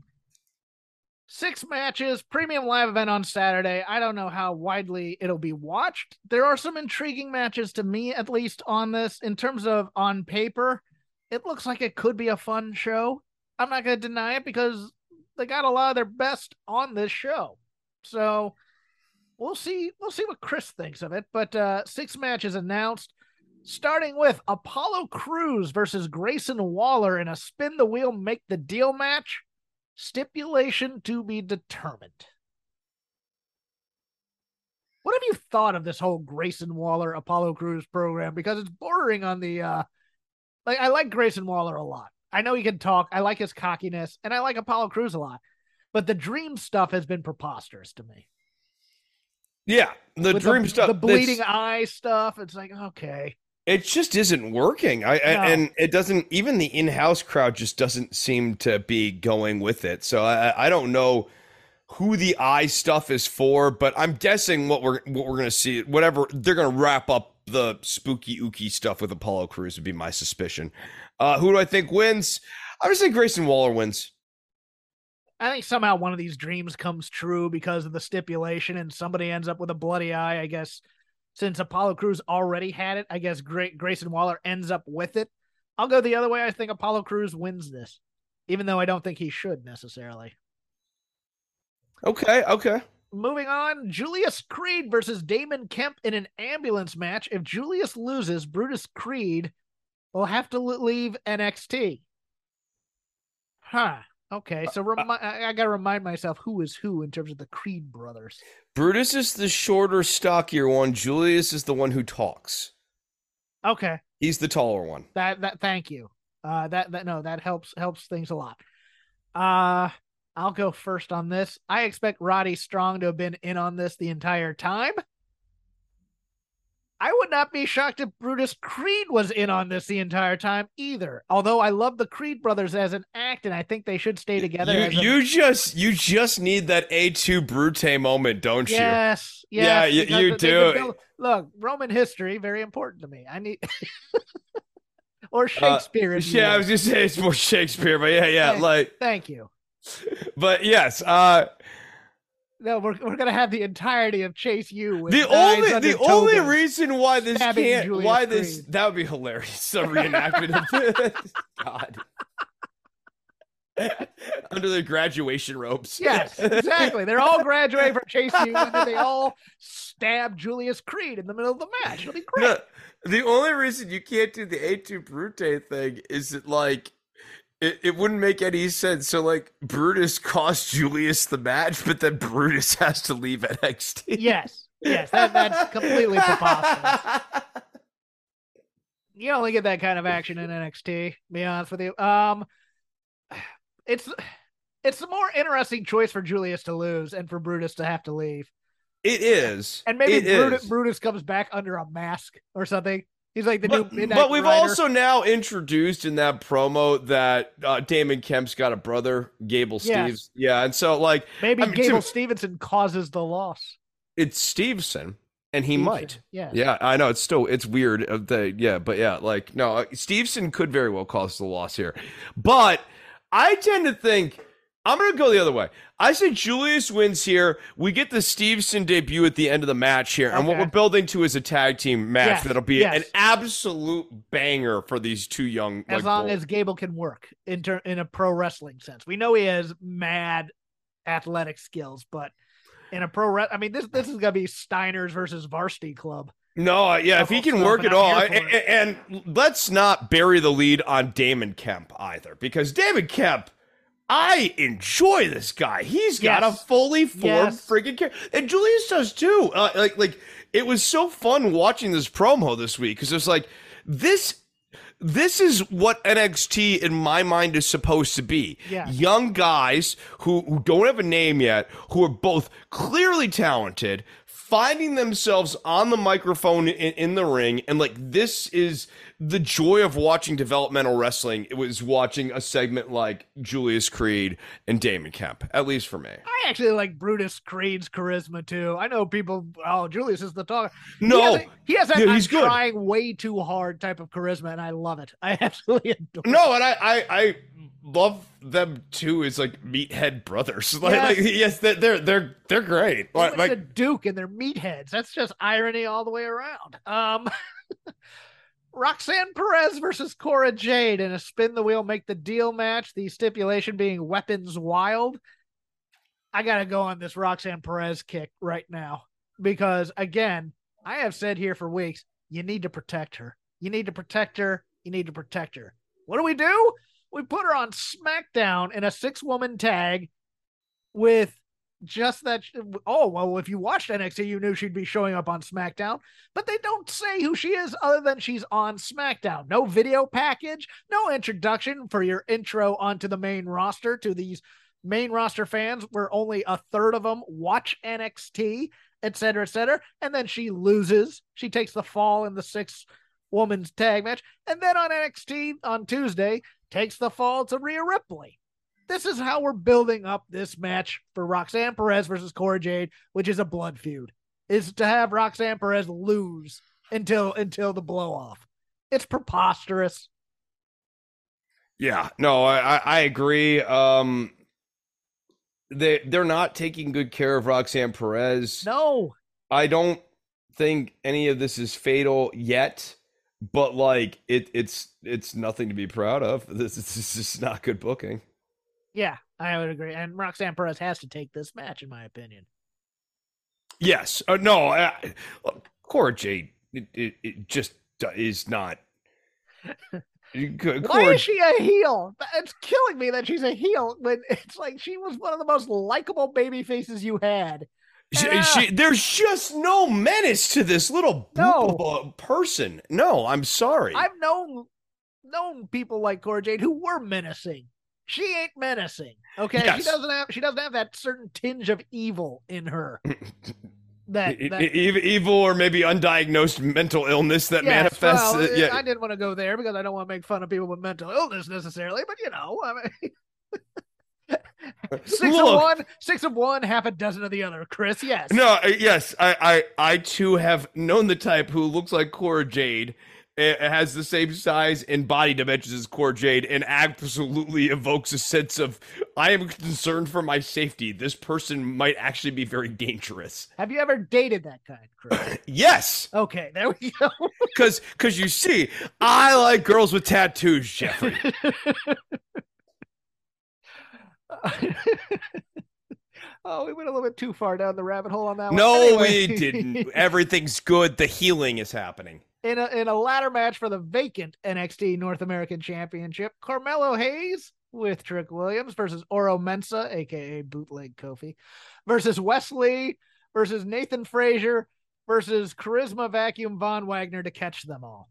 6 matches, premium live event on Saturday. I don't know how widely it'll be watched. There are some intriguing matches to me, at least, on this. In terms of on paper, it looks like it could be a fun show. I'm not going to deny it because they got a lot of their best on this show. So we'll see what Chris thinks of it. But 6 matches announced, starting with Apollo Crews versus Grayson Waller in a spin the wheel, make the deal match. Stipulation to be determined. What have you thought of this whole Grayson Waller Apollo Crews program? Because it's bordering on the I like Grayson Waller a lot. I know he can talk. I like his cockiness, and I like Apollo Crews a lot. But the dream stuff has been preposterous to me. Yeah, the dream stuff, the bleeding eye stuff. It's like, okay. It just isn't working. And it doesn't, even the in-house crowd just doesn't seem to be going with it. So I don't know who the eye stuff is for, but I'm guessing what we're going to see, whatever, they're going to wrap up the spooky ooky stuff with Apollo Crews would be my suspicion. Who do I think wins? I would say Grayson Waller wins. I think somehow one of these dreams comes true because of the stipulation and somebody ends up with a bloody eye, I guess. Since Apollo Crews already had it, I guess Grayson Waller ends up with it. I'll go the other way. I think Apollo Crews wins this, even though I don't think he should necessarily. Okay. Moving on, Julius Creed versus Damon Kemp in an ambulance match. If Julius loses, Brutus Creed will have to leave NXT. Huh. Okay, so I got to remind myself who is who in terms of the Creed brothers. Brutus is the shorter, stockier one. Julius is the one who talks. Okay. He's the taller one. That thank you. That helps things a lot. I'll go first on this. I expect Roddy Strong to have been in on this the entire time. I would not be shocked if Brutus Creed was in on this the entire time either. Although I love the Creed brothers as an act, and I think they should stay together. You just need that A2 Brute moment, don't you? Yes. Yeah, you do. Look, Roman history, very important to me. I need or Shakespeare. I was just saying it's more Shakespeare, but yeah. Thank you. But yes, no, we're gonna have the entirety of Chase U. The only reason why this that would be hilarious. A reenactment of this. God. Under the graduation ropes. Yes, exactly. They're all graduating from Chase U, and then they all stab Julius Creed in the middle of the match. It'll be great. No, the only reason you can't do the A2 Brute thing is that it wouldn't make any sense. So Brutus cost Julius the match, but then Brutus has to leave NXT. Yes, that's completely preposterous. You only get that kind of action in NXT, to be honest with you. It's a more interesting choice for Julius to lose and for Brutus to have to leave. It is. And maybe Brutus comes back under a mask or something. He's like the new Midnight But we've Rider. also now introduced in that promo that Damon Kemp's got a brother, Gable Steves. Yeah, and so like maybe Gable Stevenson causes the loss. It's Stevenson, and he might. Yeah. Yeah, I know. It's weird. Stevenson could very well cause the loss here. But I tend to think I'm going to go the other way. I say Julius wins here. We get the Stevenson debut at the end of the match here. And what we're building to is a tag team match that'll be an absolute banger for these two young. As long as Gable can work in a pro wrestling sense. We know he has mad athletic skills, but in a this is going to be Steiner's versus Varsity Club. No, if he can work it all. And let's not bury the lead on Damon Kemp either, because Damon Kemp, I enjoy this guy. He's got a fully formed freaking character. And Julius does too. It was so fun watching this promo this week, because it's like, this is what NXT in my mind is supposed to be. Yeah. Young guys who don't have a name yet, who are both clearly talented, finding themselves on the microphone in the ring. And like, this is the joy of watching developmental wrestling. It was watching a segment like Julius Creed and Damon Kemp, at least for me. I actually like Brutus Creed's charisma too. I know people, Julius is the talker. No, he has that he's good. Trying way too hard type of charisma, and I love it. I absolutely adore it. No, and I love them too as like meathead brothers. They're great. Like the Duke and their meatheads. That's just irony all the way around. Roxanne Perez versus Cora Jade in a spin the wheel make the deal match. The stipulation being weapons wild. I gotta go on this Roxanne Perez kick right now, because again, I have said here for weeks, you need to protect her. You need to protect her. You need to protect her. What do? We put her on SmackDown in a 6-woman tag with just that. Oh, well, if you watched NXT, you knew she'd be showing up on SmackDown, but they don't say who she is other than she's on SmackDown. No video package, no introduction for your intro onto the main roster to these main roster fans where only a third of them watch NXT, et cetera, and then she loses. She takes the fall in the 6-woman's tag match, and then on NXT on Tuesday takes the fall to Rhea Ripley. This is how we're building up this match for Roxanne Perez versus Cora Jade, which is a blood feud, is to have Roxanne Perez lose until the blow off. It's preposterous. Yeah, no, I agree. They're not taking good care of Roxanne Perez. No, I don't think any of this is fatal yet, but like it's nothing to be proud of. This is just not good booking. Yeah, I would agree. And Roxanne Perez has to take this match, in my opinion. Yes. Cora Jade, it just is not. Why is she a heel? It's killing me that she's a heel when it's like she was one of the most likable baby faces you had. There's just no menace to this little person. No, I'm sorry. I've known people like Cora Jade who were menacing. She ain't menacing. Okay, yes. She doesn't have that certain tinge of evil in her. That evil or maybe undiagnosed mental illness that manifests. Well, I didn't want to go there because I don't want to make fun of people with mental illness necessarily, but I mean, 6 of one, half a dozen of the other. Chris, yes. No, yes, I too have known the type who looks like Cora Jade. It has the same size and body dimensions as Cora Jade and absolutely evokes a sense of, I am concerned for my safety. This person might actually be very dangerous. Have you ever dated that kind, Chris? Yes. Okay, there we go. Because you see, I like girls with tattoos, Jeffrey. Oh, we went a little bit too far down the rabbit hole on that one. No, anyway. We didn't. Everything's good. The healing is happening. In a ladder match for the vacant NXT North American Championship, Carmelo Hayes with Trick Williams versus Oro Mensah, a.k.a. Bootleg Kofi, versus Wesley, versus Nathan Frazier, versus Charisma Vacuum Von Wagner to catch them all.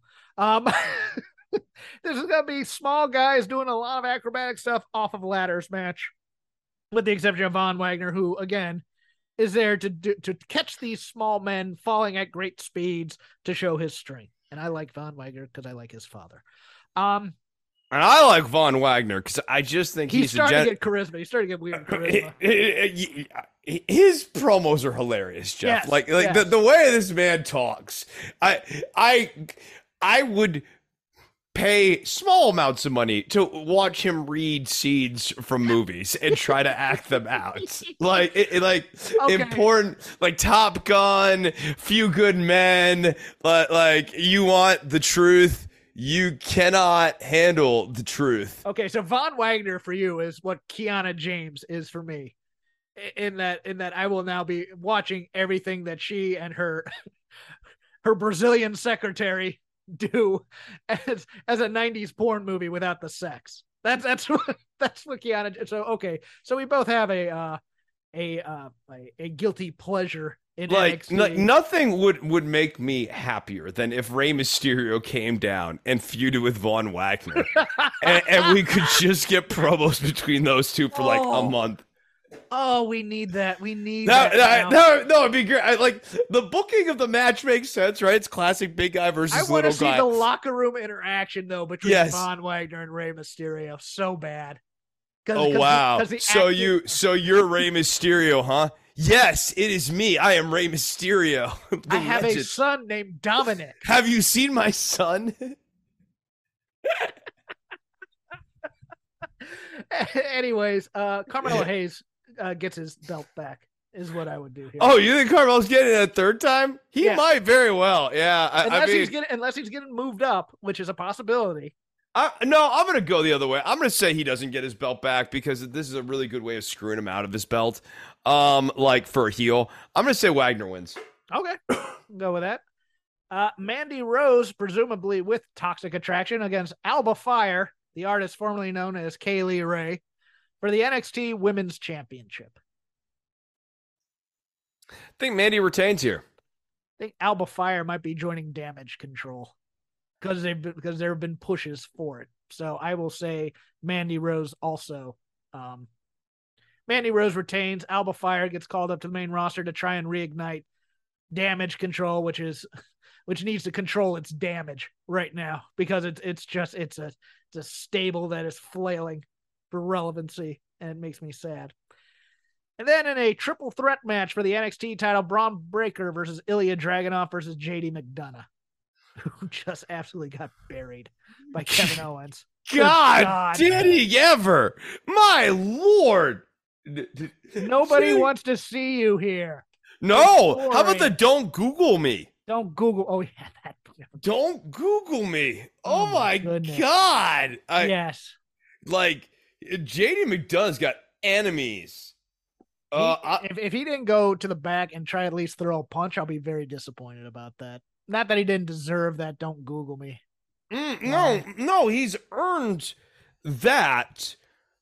This is going to be small guys doing a lot of acrobatic stuff off of ladders match, with the exception of Von Wagner, who, again, is there to catch these small men falling at great speeds to show his strength. and I like Von Wagner because I like his father. And I like Von Wagner because I just think he's starting to get charisma. He's starting to get weird charisma. His promos are hilarious, Jeff. Yes, like yes. the way this man talks, I would pay small amounts of money to watch him read scenes from movies and try to act them out. Important, like Top Gun, Few Good Men. Like you want the truth. You cannot handle the truth. Okay, so Von Wagner for you is what Kiana James is for me. In that I will now be watching everything that she and her Brazilian secretary do as a 90s porn movie without the sex. That's what Kiana. So okay, so we both have a guilty pleasure. Nothing would make me happier than if Rey Mysterio came down and feuded with Von Wagner, and we could just get promos between those two for like a month. Oh, we need that. We need that. No, it'd be great. Like the booking of the match makes sense, right? It's classic big guy versus little guy. I want to see the locker room interaction though between Von Wagner and Rey Mysterio. So bad. Wow. So you're Rey Mysterio, huh? Yes, it is me. I am Rey Mysterio. I have a son named Dominic. Have you seen my son? Anyways, Carmelo Hayes gets his belt back is what I would do here. Oh, you think Carmelo's getting it a third time? He might very well. Yeah. Unless he's getting moved up, which is a possibility. No, I'm going to go the other way. I'm going to say he doesn't get his belt back because this is a really good way of screwing him out of his belt. Like for a heel. I'm going to say Wagner wins. Okay. Go with that. Mandy Rose, presumably with Toxic Attraction, against Alba Fire, the artist formerly known as Kaylee Ray, for the NXT Women's Championship. I think Mandy retains here. I think Alba Fire might be joining Damage Control because there have been pushes for it. So I will say Mandy Rose also. Mandy Rose retains. Alba Fire gets called up to the main roster to try and reignite Damage Control, which needs to control its damage right now because it's a stable that is flailing for relevancy, and it makes me sad. And then in a triple threat match for the NXT title, Braun Breaker versus Ilya Dragunov versus JD McDonough, who just absolutely got buried by Kevin Owens. God, did he ever? My Lord. Nobody wants to see you here. No. How about the don't Google me? Don't Google. Oh, yeah, that. Don't Google me. Oh my God. Yes. Like, JD McDonough's got enemies. If he didn't go to the back and try at least throw a punch, I'll be very disappointed about that. Not that he didn't deserve that. Don't Google me. No, he's earned that.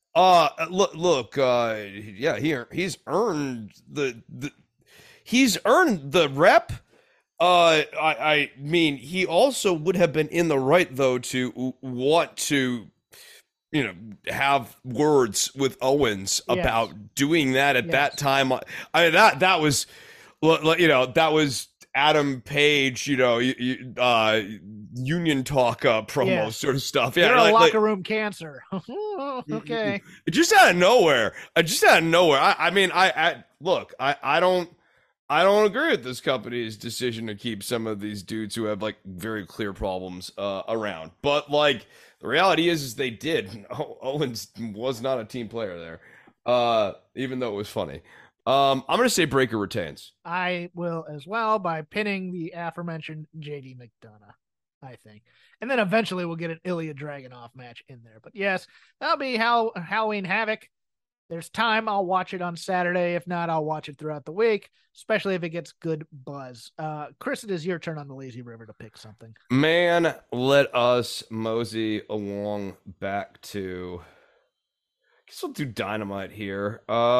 He's earned he's earned the rep. I mean, he also would have been in the right though to want to, have words with Owens about doing that at that time. I mean, that was, that was Adam Page, union talk promo sort of stuff. Yeah, you're a locker room cancer. Okay. Just out of nowhere. I mean, look, I don't agree with this company's decision to keep some of these dudes who have like very clear problems around. But like the reality is they did. Owens was not a team player there, even though it was funny. I'm going to say Breaker retains. I will as well by pinning the aforementioned JD McDonough, I think. And then eventually we'll get an Ilya Dragunov match in there. But yes, that'll be Halloween Havoc. There's time. I'll watch it on Saturday. If not, I'll watch it throughout the week, especially if it gets good buzz. Chris, it is your turn on the Lazy River to pick something. Man, let us mosey along back to... I guess we'll do Dynamite here.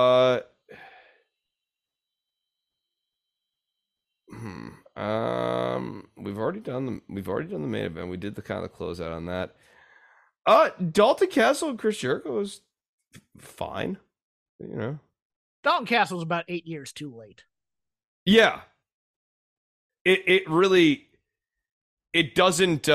We've already done the main event. We did the kind of closeout on that. Dalton Castle and Chris Jericho was fine, Dalton Castle's about 8 years too late. Yeah. It really, it doesn't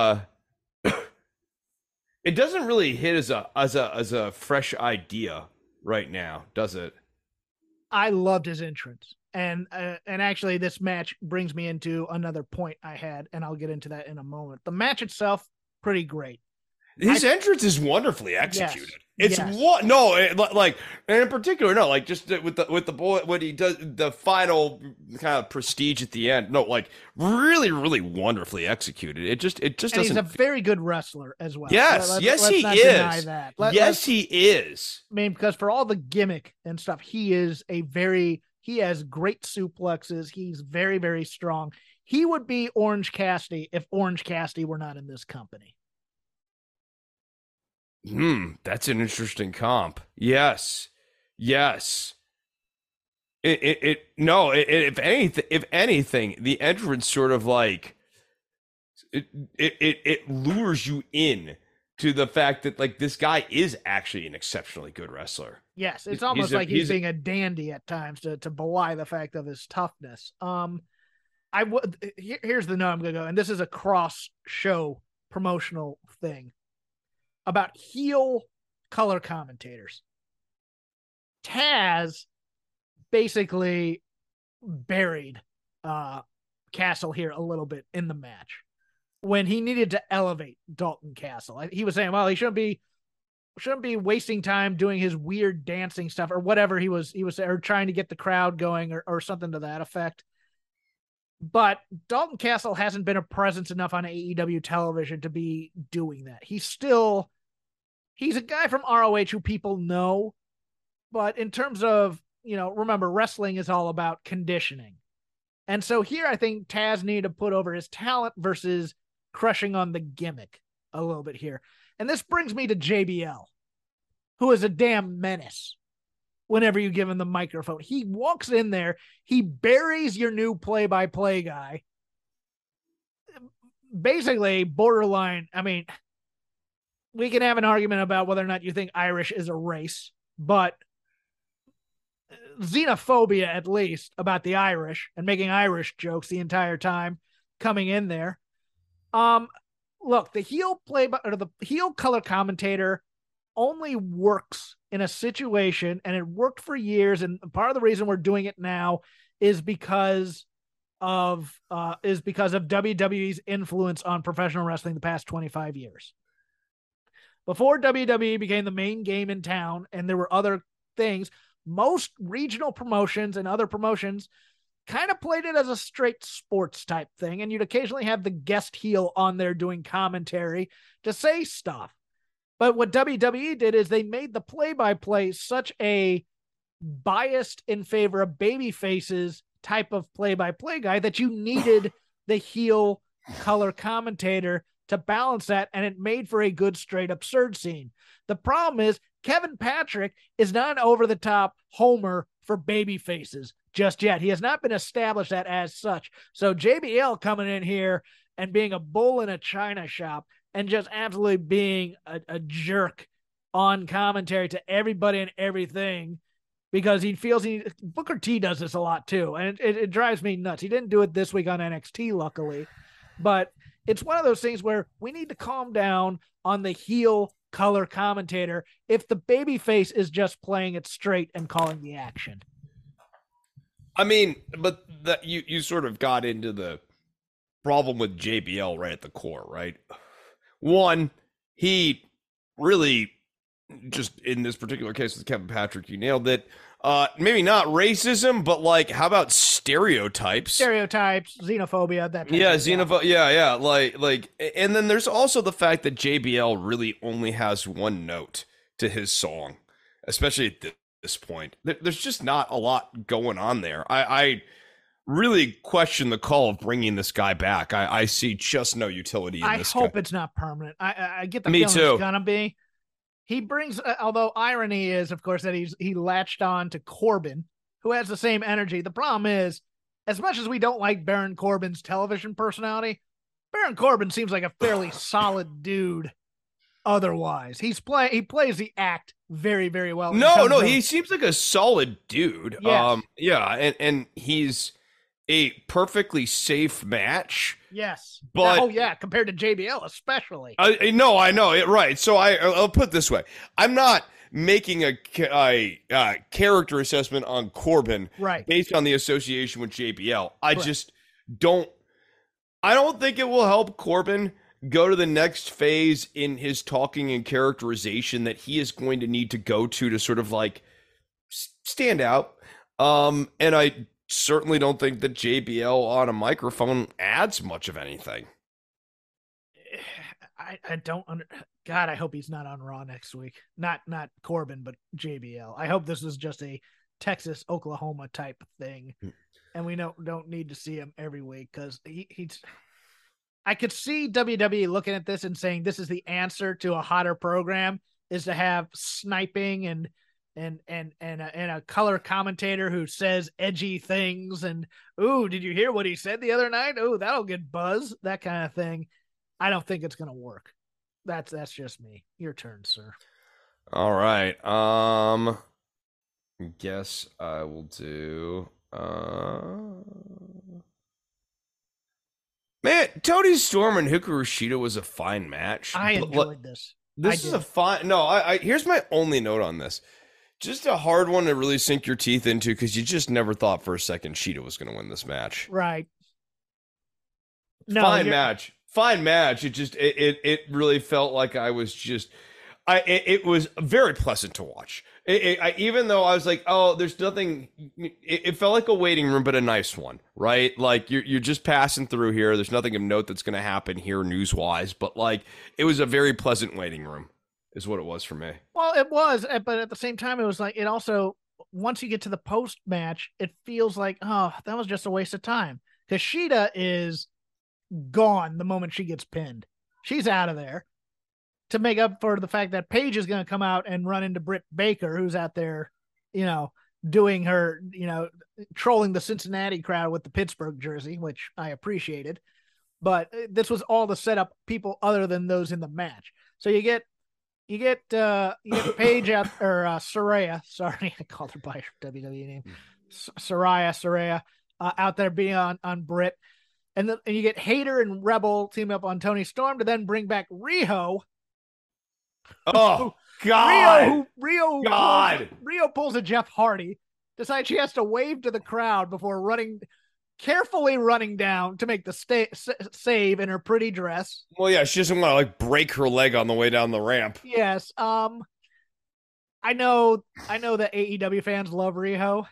it doesn't really hit as a fresh idea right now, does it? I loved his entrance. And actually this match brings me into another point I had, and I'll get into that in a moment. The match itself, pretty great. His entrance is wonderfully executed. Yes, It's what like, and in particular, no, like just with the boy when he does the final kind of prestige at the end. No, like really, really wonderfully executed. It just and doesn't. He's a very good wrestler as well. Yes, let's he not is. deny that. Yes, he is. I mean, because for all the gimmick and stuff, he has great suplexes. He's very, very strong. He would be Orange Cassidy if Orange Cassidy were not in this company. That's an interesting comp. Yes. If anything, the entrance sort of like it lures you in to the fact that like this guy is actually an exceptionally good wrestler. Yes, it's almost like he's being a dandy at times to belie the fact of his toughness. Here's the note I'm gonna go, and this is a cross show promotional thing about heel color commentators. Taz basically buried Castle here a little bit in the match when he needed to elevate Dalton Castle. He was saying, well, he shouldn't be wasting time doing his weird dancing stuff or whatever he was or trying to get the crowd going or something to that effect. But Dalton Castle hasn't been a presence enough on AEW television to be doing that. He's a guy from ROH who people know, but in terms of, remember, wrestling is all about conditioning. And so here I think Taz needed to put over his talent versus crushing on the gimmick a little bit here. And this brings me to JBL, who is a damn menace whenever you give him the microphone. He walks in there, he buries your new play-by-play guy. Basically, borderline, I mean, we can have an argument about whether or not you think Irish is a race, but xenophobia, at least, about the Irish and making Irish jokes the entire time coming in there. Look, the heel color commentator only works in a situation, and it worked for years. And part of the reason we're doing it now is because of WWE's influence on professional wrestling the past 25 years. Before WWE became the main game in town and there were other things, most regional promotions and other promotions kind of played it as a straight sports type thing. And you'd occasionally have the guest heel on there doing commentary to say stuff. But what WWE did is they made the play-by-play such a biased in favor of baby faces type of play-by-play guy that you needed the heel color commentator to balance that, and it made for a good straight absurd scene. The problem is Kevin Patrick is not an over-the-top homer for baby faces just yet. He has not been established that as such. So JBL coming in here and being a bull in a china shop and just absolutely being a jerk on commentary to everybody and everything because he feels Booker T does this a lot too. And it drives me nuts. He didn't do it this week on NXT, luckily, but it's one of those things where we need to calm down on the heel color commentator if the babyface is just playing it straight and calling the action. I mean, but that you sort of got into the problem with JBL right at the core, right? One, he really just in this particular case with Kevin Patrick, you nailed it. Maybe not racism, but like, how about stereotypes, xenophobia, that xenophobia, yeah. Like, and then there's also the fact that JBL really only has one note to his song, especially at this point. There's just not a lot going on there. I really question the call of bringing this guy back. I see just no utility in this. I hope it's not permanent. I get the Me feeling too. It's gonna be. He brings, although irony is, of course, that he latched on to Corbin, who has the same energy. The problem is, as much as we don't like Baron Corbin's television personality, Baron Corbin seems like a fairly solid dude. Otherwise, he plays the act very, very well. No, he seems like a solid dude. Yes. And he's a perfectly safe match. Yes. But oh yeah, compared to JBL especially. I know it right. So I'll put it this way: I'm not making a character assessment on Corbin based on the association with JBL. I just don't. I don't think it will help Corbin go to the next phase in his talking and characterization that he is going to need to go to sort of like stand out. And I certainly don't think that JBL on a microphone adds much of anything. I don't God, I hope he's not on Raw next week. Not Corbin, but JBL. I hope this is just a Texas, Oklahoma type thing. And we don't need to see him every week because he's I could see WWE looking at this and saying this is the answer to a hotter program is to have sniping and a color commentator who says edgy things and, ooh, did you hear what he said the other night? Ooh, that'll get buzz, that kind of thing. I don't think it's going to work. That's just me. Your turn, sir. All right. Guess I will do man, Tony Storm and Hikaru Shida was a fine match. I enjoyed this. This is a fine. No, I here's my only note on this. Just a hard one to really sink your teeth into because you just never thought for a second Shida was going to win this match. Right. No, fine match. It just it really felt like I was just it was very pleasant to watch. Even though I was like, oh, there's nothing. It felt like a waiting room, but a nice one, right? Like you're just passing through here. There's nothing of note that's going to happen here news wise, but like it was a very pleasant waiting room, is what it was for me. Well, it was, but at the same time, it was like it also. Once you get to the post match, it feels like, oh, that was just a waste of time because Shida is gone the moment she gets pinned. She's out of there to make up for the fact that Paige is going to come out and run into Britt Baker, who's out there, doing her, trolling the Cincinnati crowd with the Pittsburgh jersey, which I appreciated. But this was all to set up people other than those in the match. So you get Paige out, or Saraya. Sorry, I called her by her WWE name. Saraya out there being on Britt. And you get Hayter and Rebel team up on Tony Storm to then bring back Riho. Oh, God. Riho pulls a Jeff Hardy, decides she has to wave to the crowd before carefully running down to make the save in her pretty dress. Well, yeah, she doesn't want to like break her leg on the way down the ramp. Yes. I know that AEW fans love Riho.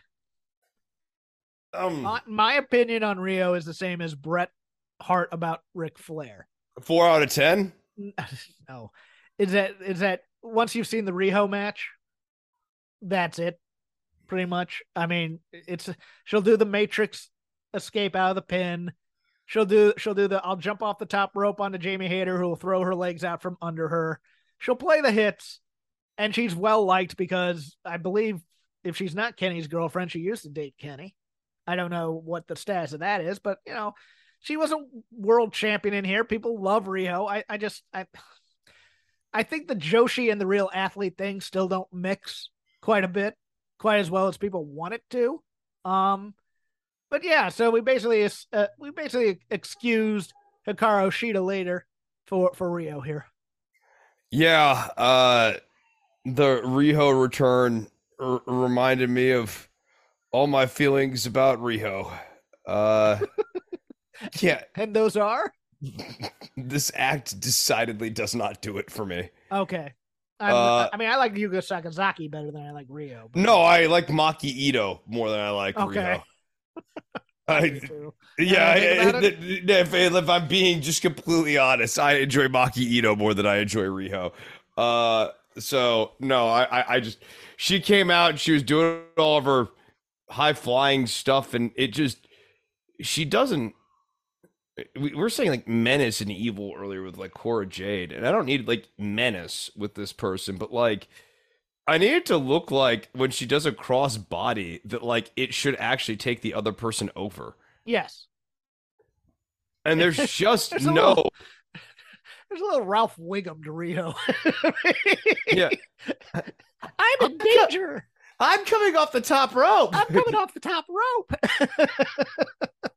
My opinion on Riho is the same as Bret Hart about Ric Flair. 4 out of 10? No. Is that once you've seen the Riho match, that's it, pretty much. I mean, she'll do the Matrix escape out of the pin. She'll do the I'll jump off the top rope onto Jamie Hayter, who will throw her legs out from under her. She'll play the hits, and she's well liked because I believe if she's not Kenny's girlfriend, she used to date Kenny. I don't know what the status of that is, but she was a world champion in here. People love Riho. I think the Joshi and the real athlete thing still don't mix quite as well as people want it to. But yeah, so we basically excused Hikaru Shida later for Riho here. Yeah, the Riho return reminded me of all my feelings about Riho. Yeah. And those are? This act decidedly does not do it for me. Okay. I like Yugo Sakazaki better than I like Riho. No, I like Maki Ito more than I like Riho. If I'm being just completely honest, I enjoy Maki Ito more than I enjoy Riho. So no, I just, she came out and she was doing all of her high flying stuff, and she doesn't. We were saying like menace and evil earlier with like Cora Jade, and I don't need like menace with this person, but like I need it to look like when she does a cross body that like it should actually take the other person over. Yes. And there's just there's a little Ralph Wiggum to Riho. Yeah. I'm in danger. I'm coming off the top rope. I'm coming off the top rope.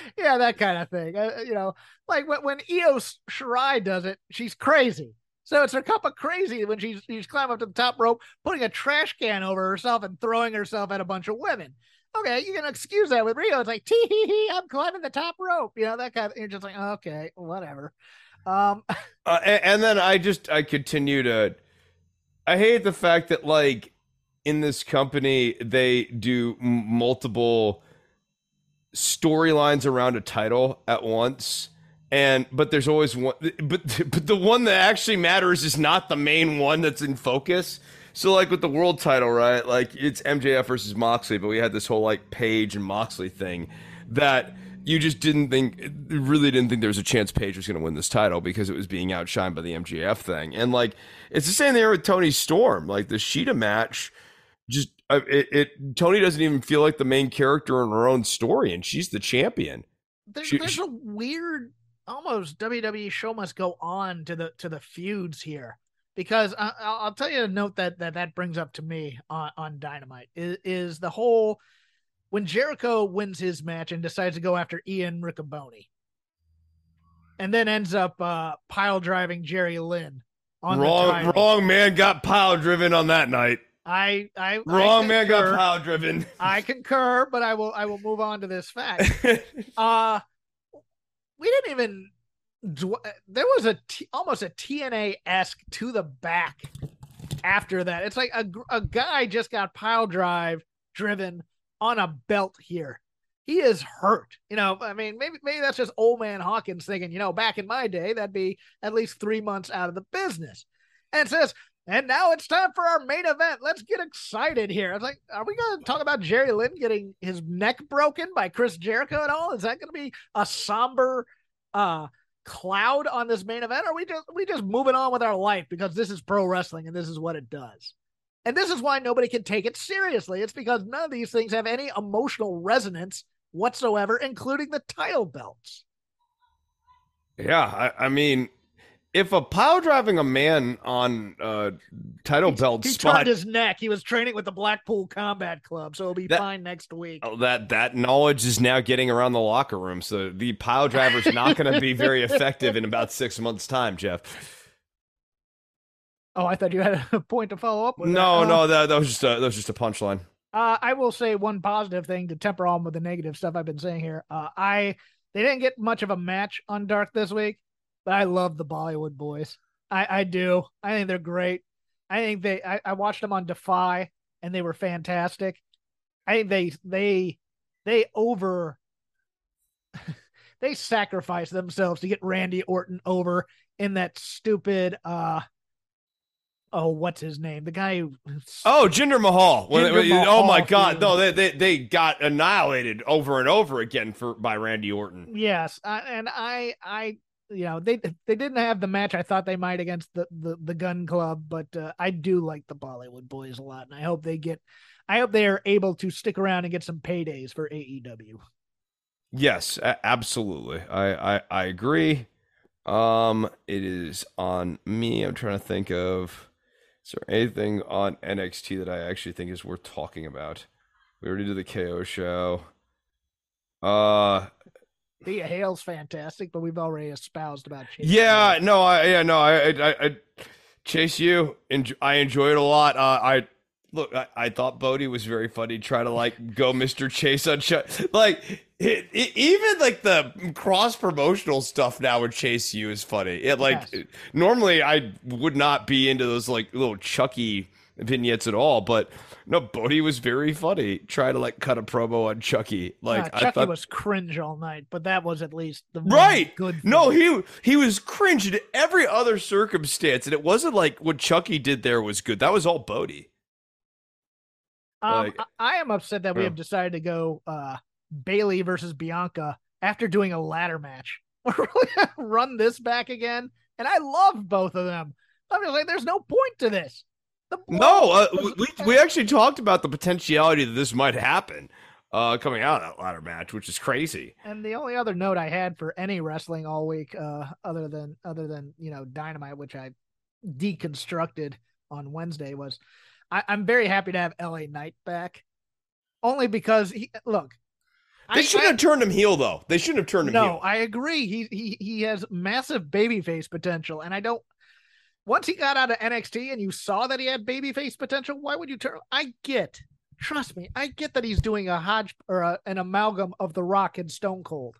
Yeah, that kind of thing. Like when Io Shirai does it, she's crazy. So it's her cup of crazy when she's climbing up to the top rope, putting a trash can over herself and throwing herself at a bunch of women. Okay, you can excuse that with Rio. It's like, tee hee hee, I'm climbing the top rope. That kind of, you're just like, okay, whatever. And then I continue to, I hate the fact that like in this company, they do multiple storylines around a title at once. But there's always one, but the one that actually matters is not the main one that's in focus. So like with the world title, right? Like it's MJF versus Moxley, but we had this whole like Page and Moxley thing that you just really didn't think there was a chance Page was going to win this title because it was being outshined by the MJF thing. And like, it's the same there with Toni Storm. Like the Sheeta match, just Toni doesn't even feel like the main character in her own story, and she's the champion. There's a weird, almost WWE show must go on to the feuds here, because I'll tell you a note that brings up to me on Dynamite is the whole when Jericho wins his match and decides to go after Ian Riccoboni, and then ends up pile driving Jerry Lynn on wrong man got pile driven on that night. Wrong man got pile driven. I concur, but I will move on to this fact. We didn't even. There was almost a TNA-esque to the back after that. It's like a guy just got pile driven on a belt here. He is hurt. I mean, maybe that's just old man Hawkins thinking, back in my day, that'd be at least 3 months out of the business. And it says, and now it's time for our main event. Let's get excited here. I was like, are we going to talk about Jerry Lynn getting his neck broken by Chris Jericho at all? Is that going to be a somber cloud on this main event? Or are we just moving on with our life because this is pro wrestling and this is what it does? And this is why nobody can take it seriously. It's because none of these things have any emotional resonance whatsoever, including the title belts. Yeah, I mean, if a pile driving a man on title belt he spot, turned his neck. He was training with the Blackpool Combat Club, so he'll be fine next week. Oh, that knowledge is now getting around the locker room, so the pile driver's not going to be very effective in about 6 months' time, Jeff. Oh, I thought you had a point to follow up with. No, that was just a punchline. I will say one positive thing to temper all with the negative stuff I've been saying here. They didn't get much of a match on Dark this week, but I love the Bollywood Boys. I do. I think they're great. I think I watched them on Defy and they were fantastic. I think they sacrificed themselves to get Randy Orton over in that stupid what's his name? The guy who Jinder Mahal. Mahal. Oh my God. No, they got annihilated over and over again by Randy Orton. Yes. And I they didn't have the match I thought they might against the Gun Club, but I do like the Bollywood Boys a lot, and I hope they are able to stick around and get some paydays for AEW. Yes, absolutely. I agree. It is on me. I'm trying to think of, is there anything on NXT that I actually think is worth talking about? We already did the KO show. Thea Hale's fantastic, but we've already espoused about Chase. I Chase U. I enjoyed it a lot. I thought Bodie was very funny. Try to like go Mr. Chase on like even like the cross promotional stuff now with Chase U is funny. Normally I would not be into those like little Chucky vignettes at all, but no, Bodie was very funny. Try to like cut a promo on Chucky. Like Chucky was cringe all night, but that was at least the right. Good. No, he was cringe in every other circumstance, and it wasn't like what Chucky did there was good. That was all Bodie. I am upset that we have decided to go Bayley versus Bianca after doing a ladder match. We're really gonna run this back again, and I love both of them. I'm just like, there's no point to this. We actually talked about the potentiality that this might happen coming out of that ladder match, which is crazy. And the only other note I had for any wrestling all week, other than Dynamite, which I deconstructed on Wednesday, was I'm very happy to have LA Knight back, only because They shouldn't have turned him heel, though. They shouldn't have turned him heel. No, I agree. He has massive babyface potential, and I don't. Once he got out of NXT and you saw that he had babyface potential, why would you turn? Trust me, I get that he's doing an amalgam of The Rock and Stone Cold.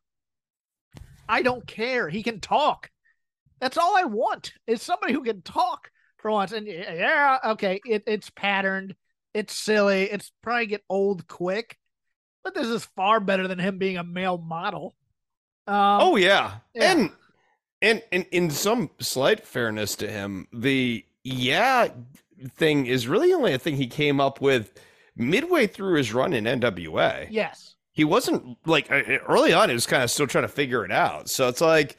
I don't care. He can talk. That's all I want is somebody who can talk for once. And yeah, okay, it's patterned. It's silly. It's probably get old quick. But this is far better than him being a male model. Oh, yeah. And in some slight fairness to him, the thing is really only a thing he came up with midway through his run in NWA. Yes. He wasn't like early on, he was kind of still trying to figure it out. So it's like,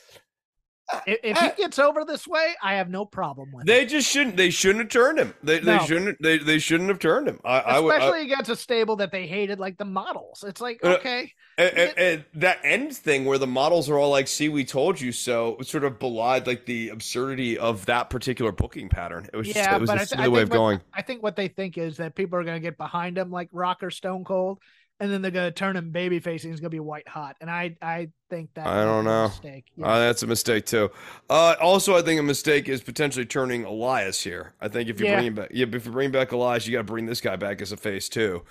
if he gets over this way, I have no problem with it. They shouldn't have turned him. They shouldn't have turned him. Especially against a stable that they hated, like the models. It's like, okay. And that end thing where the models are all like, see, we told you so, it sort of belied like the absurdity of that particular booking pattern. It was just a silly way of going. I think what they think is that people are going to get behind him like Rock or Stone Cold, and then they're going to turn him babyface and he's going to be white hot. And I think that's a mistake. Yeah. That's a mistake too. Also, I think a mistake is potentially turning Elias here. I think if you bring back Elias, you got to bring this guy back as a face too.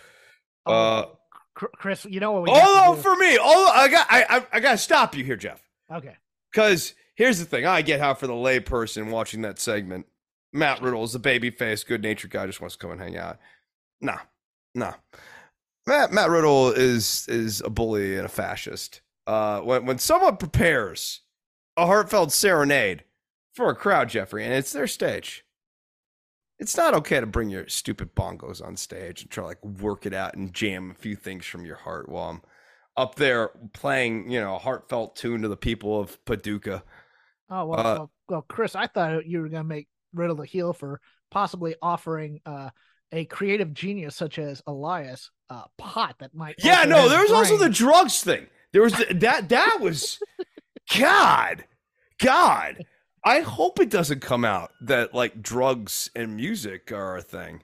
Chris, you know what for me, I got to stop you here, Jeff. Okay. Because here's the thing. I get how for the lay person watching that segment, Matt Riddle is a babyface, good-natured guy, just wants to come and hang out. Nah. Matt Riddle is a bully and a fascist. When someone prepares a heartfelt serenade for a crowd, Jeffrey, and it's their stage, it's not okay to bring your stupid bongos on stage and try to like work it out and jam a few things from your heart while I'm up there playing, a heartfelt tune to the people of Paducah. Oh, well, Chris, I thought you were going to make Riddle the heel for possibly offering a creative genius such as Elias pot that might. Yeah, no, there was also the drugs thing. There was that was God. I hope it doesn't come out that like drugs and music are a thing.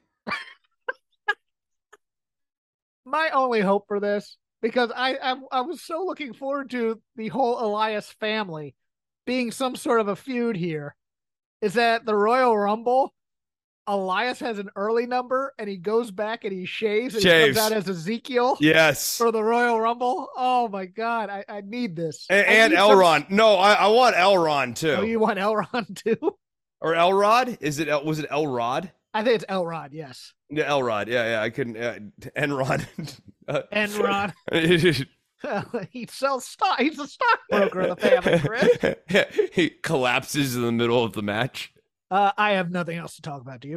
My only hope for this, because I was so looking forward to the whole Elias family being some sort of a feud here, is that the Royal Rumble, Elias has an early number and he goes back and he shaves and he comes out as Ezekiel. Yes. For the Royal Rumble. Oh my God. I need this. And Elron. No, I want Elron too. Oh, you want Elron too? Or Elrod? Was it Elrod? I think it's Elrod, yes. Yeah, Elrod. Yeah, I couldn't. Enron. Enron. He sells stock. He's the stockbroker of the family, Chris. Yeah, he collapses in the middle of the match. I have nothing else to talk about. Do you?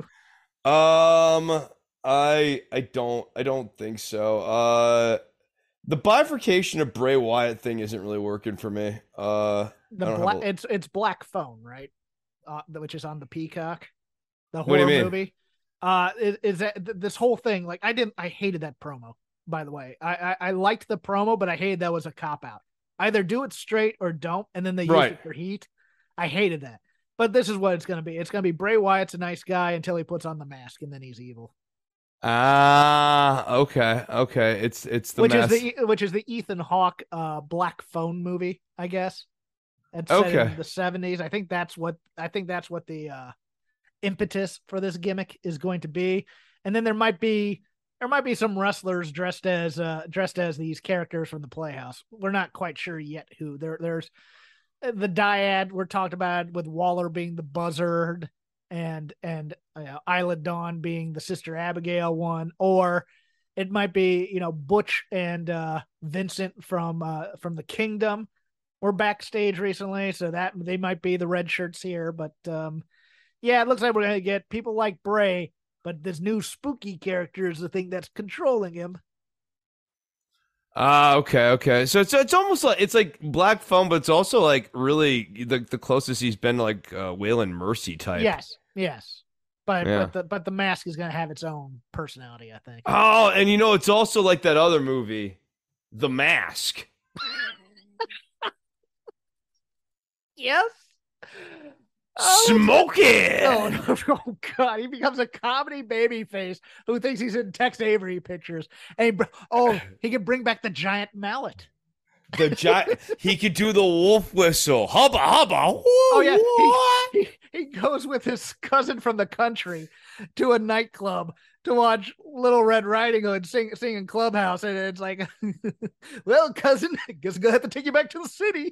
I don't think so. The bifurcation of Bray Wyatt thing isn't really working for me. It's Black Phone, right? Which is on the Peacock. The horror movie. Is that this whole thing? Like, I hated that promo. By the way, I liked the promo, but I hated that was a cop out. Either do it straight or don't, and then they use it for heat. I hated that. But this is what it's going to be. It's going to be Bray Wyatt's a nice guy until he puts on the mask, and then he's evil. Okay. It's the mask. Which is the Ethan Hawke Black Phone movie, I guess. It's set in the 70s. I think that's what the impetus for this gimmick is going to be. And then there might be some wrestlers dressed as these characters from the Playhouse. We're not quite sure yet who. There's the dyad we're talked about with Waller being the Buzzard and Isla Dawn being the Sister Abigail one, or it might be Butch and Vincent from the Kingdom were backstage recently, so that they might be the red shirts here. But it looks like we're gonna get people like Bray, but this new spooky character is the thing that's controlling him. Okay. So it's almost like it's like Black Phone, but it's also like really the closest he's been to like Waylon Mercy type. Yes. But the mask is gonna have its own personality, I think. Oh, and it's also like that other movie, The Mask. Yes. Smoke it. Oh, no. Oh God, he becomes a comedy baby face who thinks he's in Tex Avery pictures. And he can bring back the giant mallet. The giant, he could do the wolf whistle. Hubba hubba. Woo, Oh yeah, he goes with his cousin from the country to a nightclub to watch Little Red Riding Hood sing in Clubhouse, and it's like, well, cousin, I guess I'm gonna have to take you back to the city.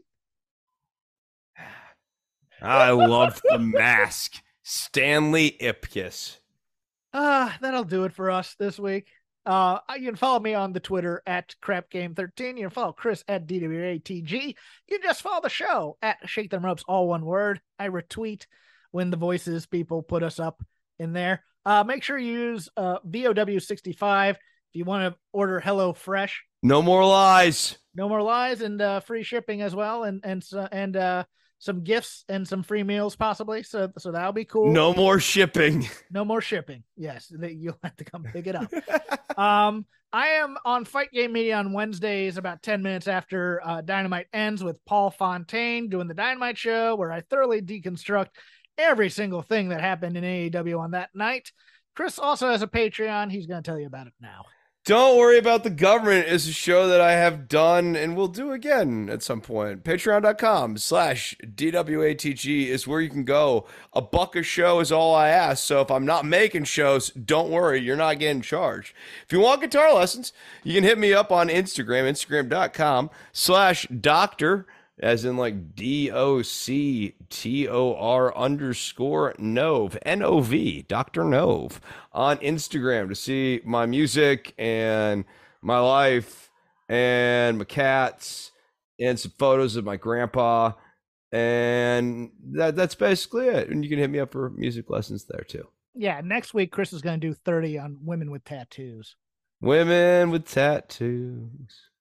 I love The Mask. Stanley Ipkiss. That'll do it for us this week. You can follow me on the Twitter at CrapGame13. You can follow Chris at DWATG. You can just follow the show at Shake Them Ropes, all one word. I retweet when the voices people put us up in there. Make sure you use VOW65 if you want to order Hello Fresh. No more lies. No more lies, and free shipping as well, and some gifts and some free meals possibly. So that'll be cool. No more shipping. No more shipping. Yes, you'll have to come pick it up. I am on Fight Game Media on Wednesdays about 10 minutes after Dynamite ends with Paul Fontaine doing the Dynamite show, where I thoroughly deconstruct every single thing that happened in AEW on that night. Chris also has a Patreon. He's going to tell you about it now. Don't worry about the government. It's a show that I have done and will do again at some point. Patreon.com/DWATG is where you can go. $1 a show is all I ask. So if I'm not making shows, don't worry. You're not getting charged. If you want guitar lessons, you can hit me up on Instagram, Instagram.com/doctor, as in like DOCTOR_Nove, NOV, Dr. Nove, on Instagram to see my music and my life and my cats and some photos of my grandpa. And that's basically it. And you can hit me up for music lessons there too. Yeah, next week, Chris is going to do 30 on women with tattoos. Women with tattoos.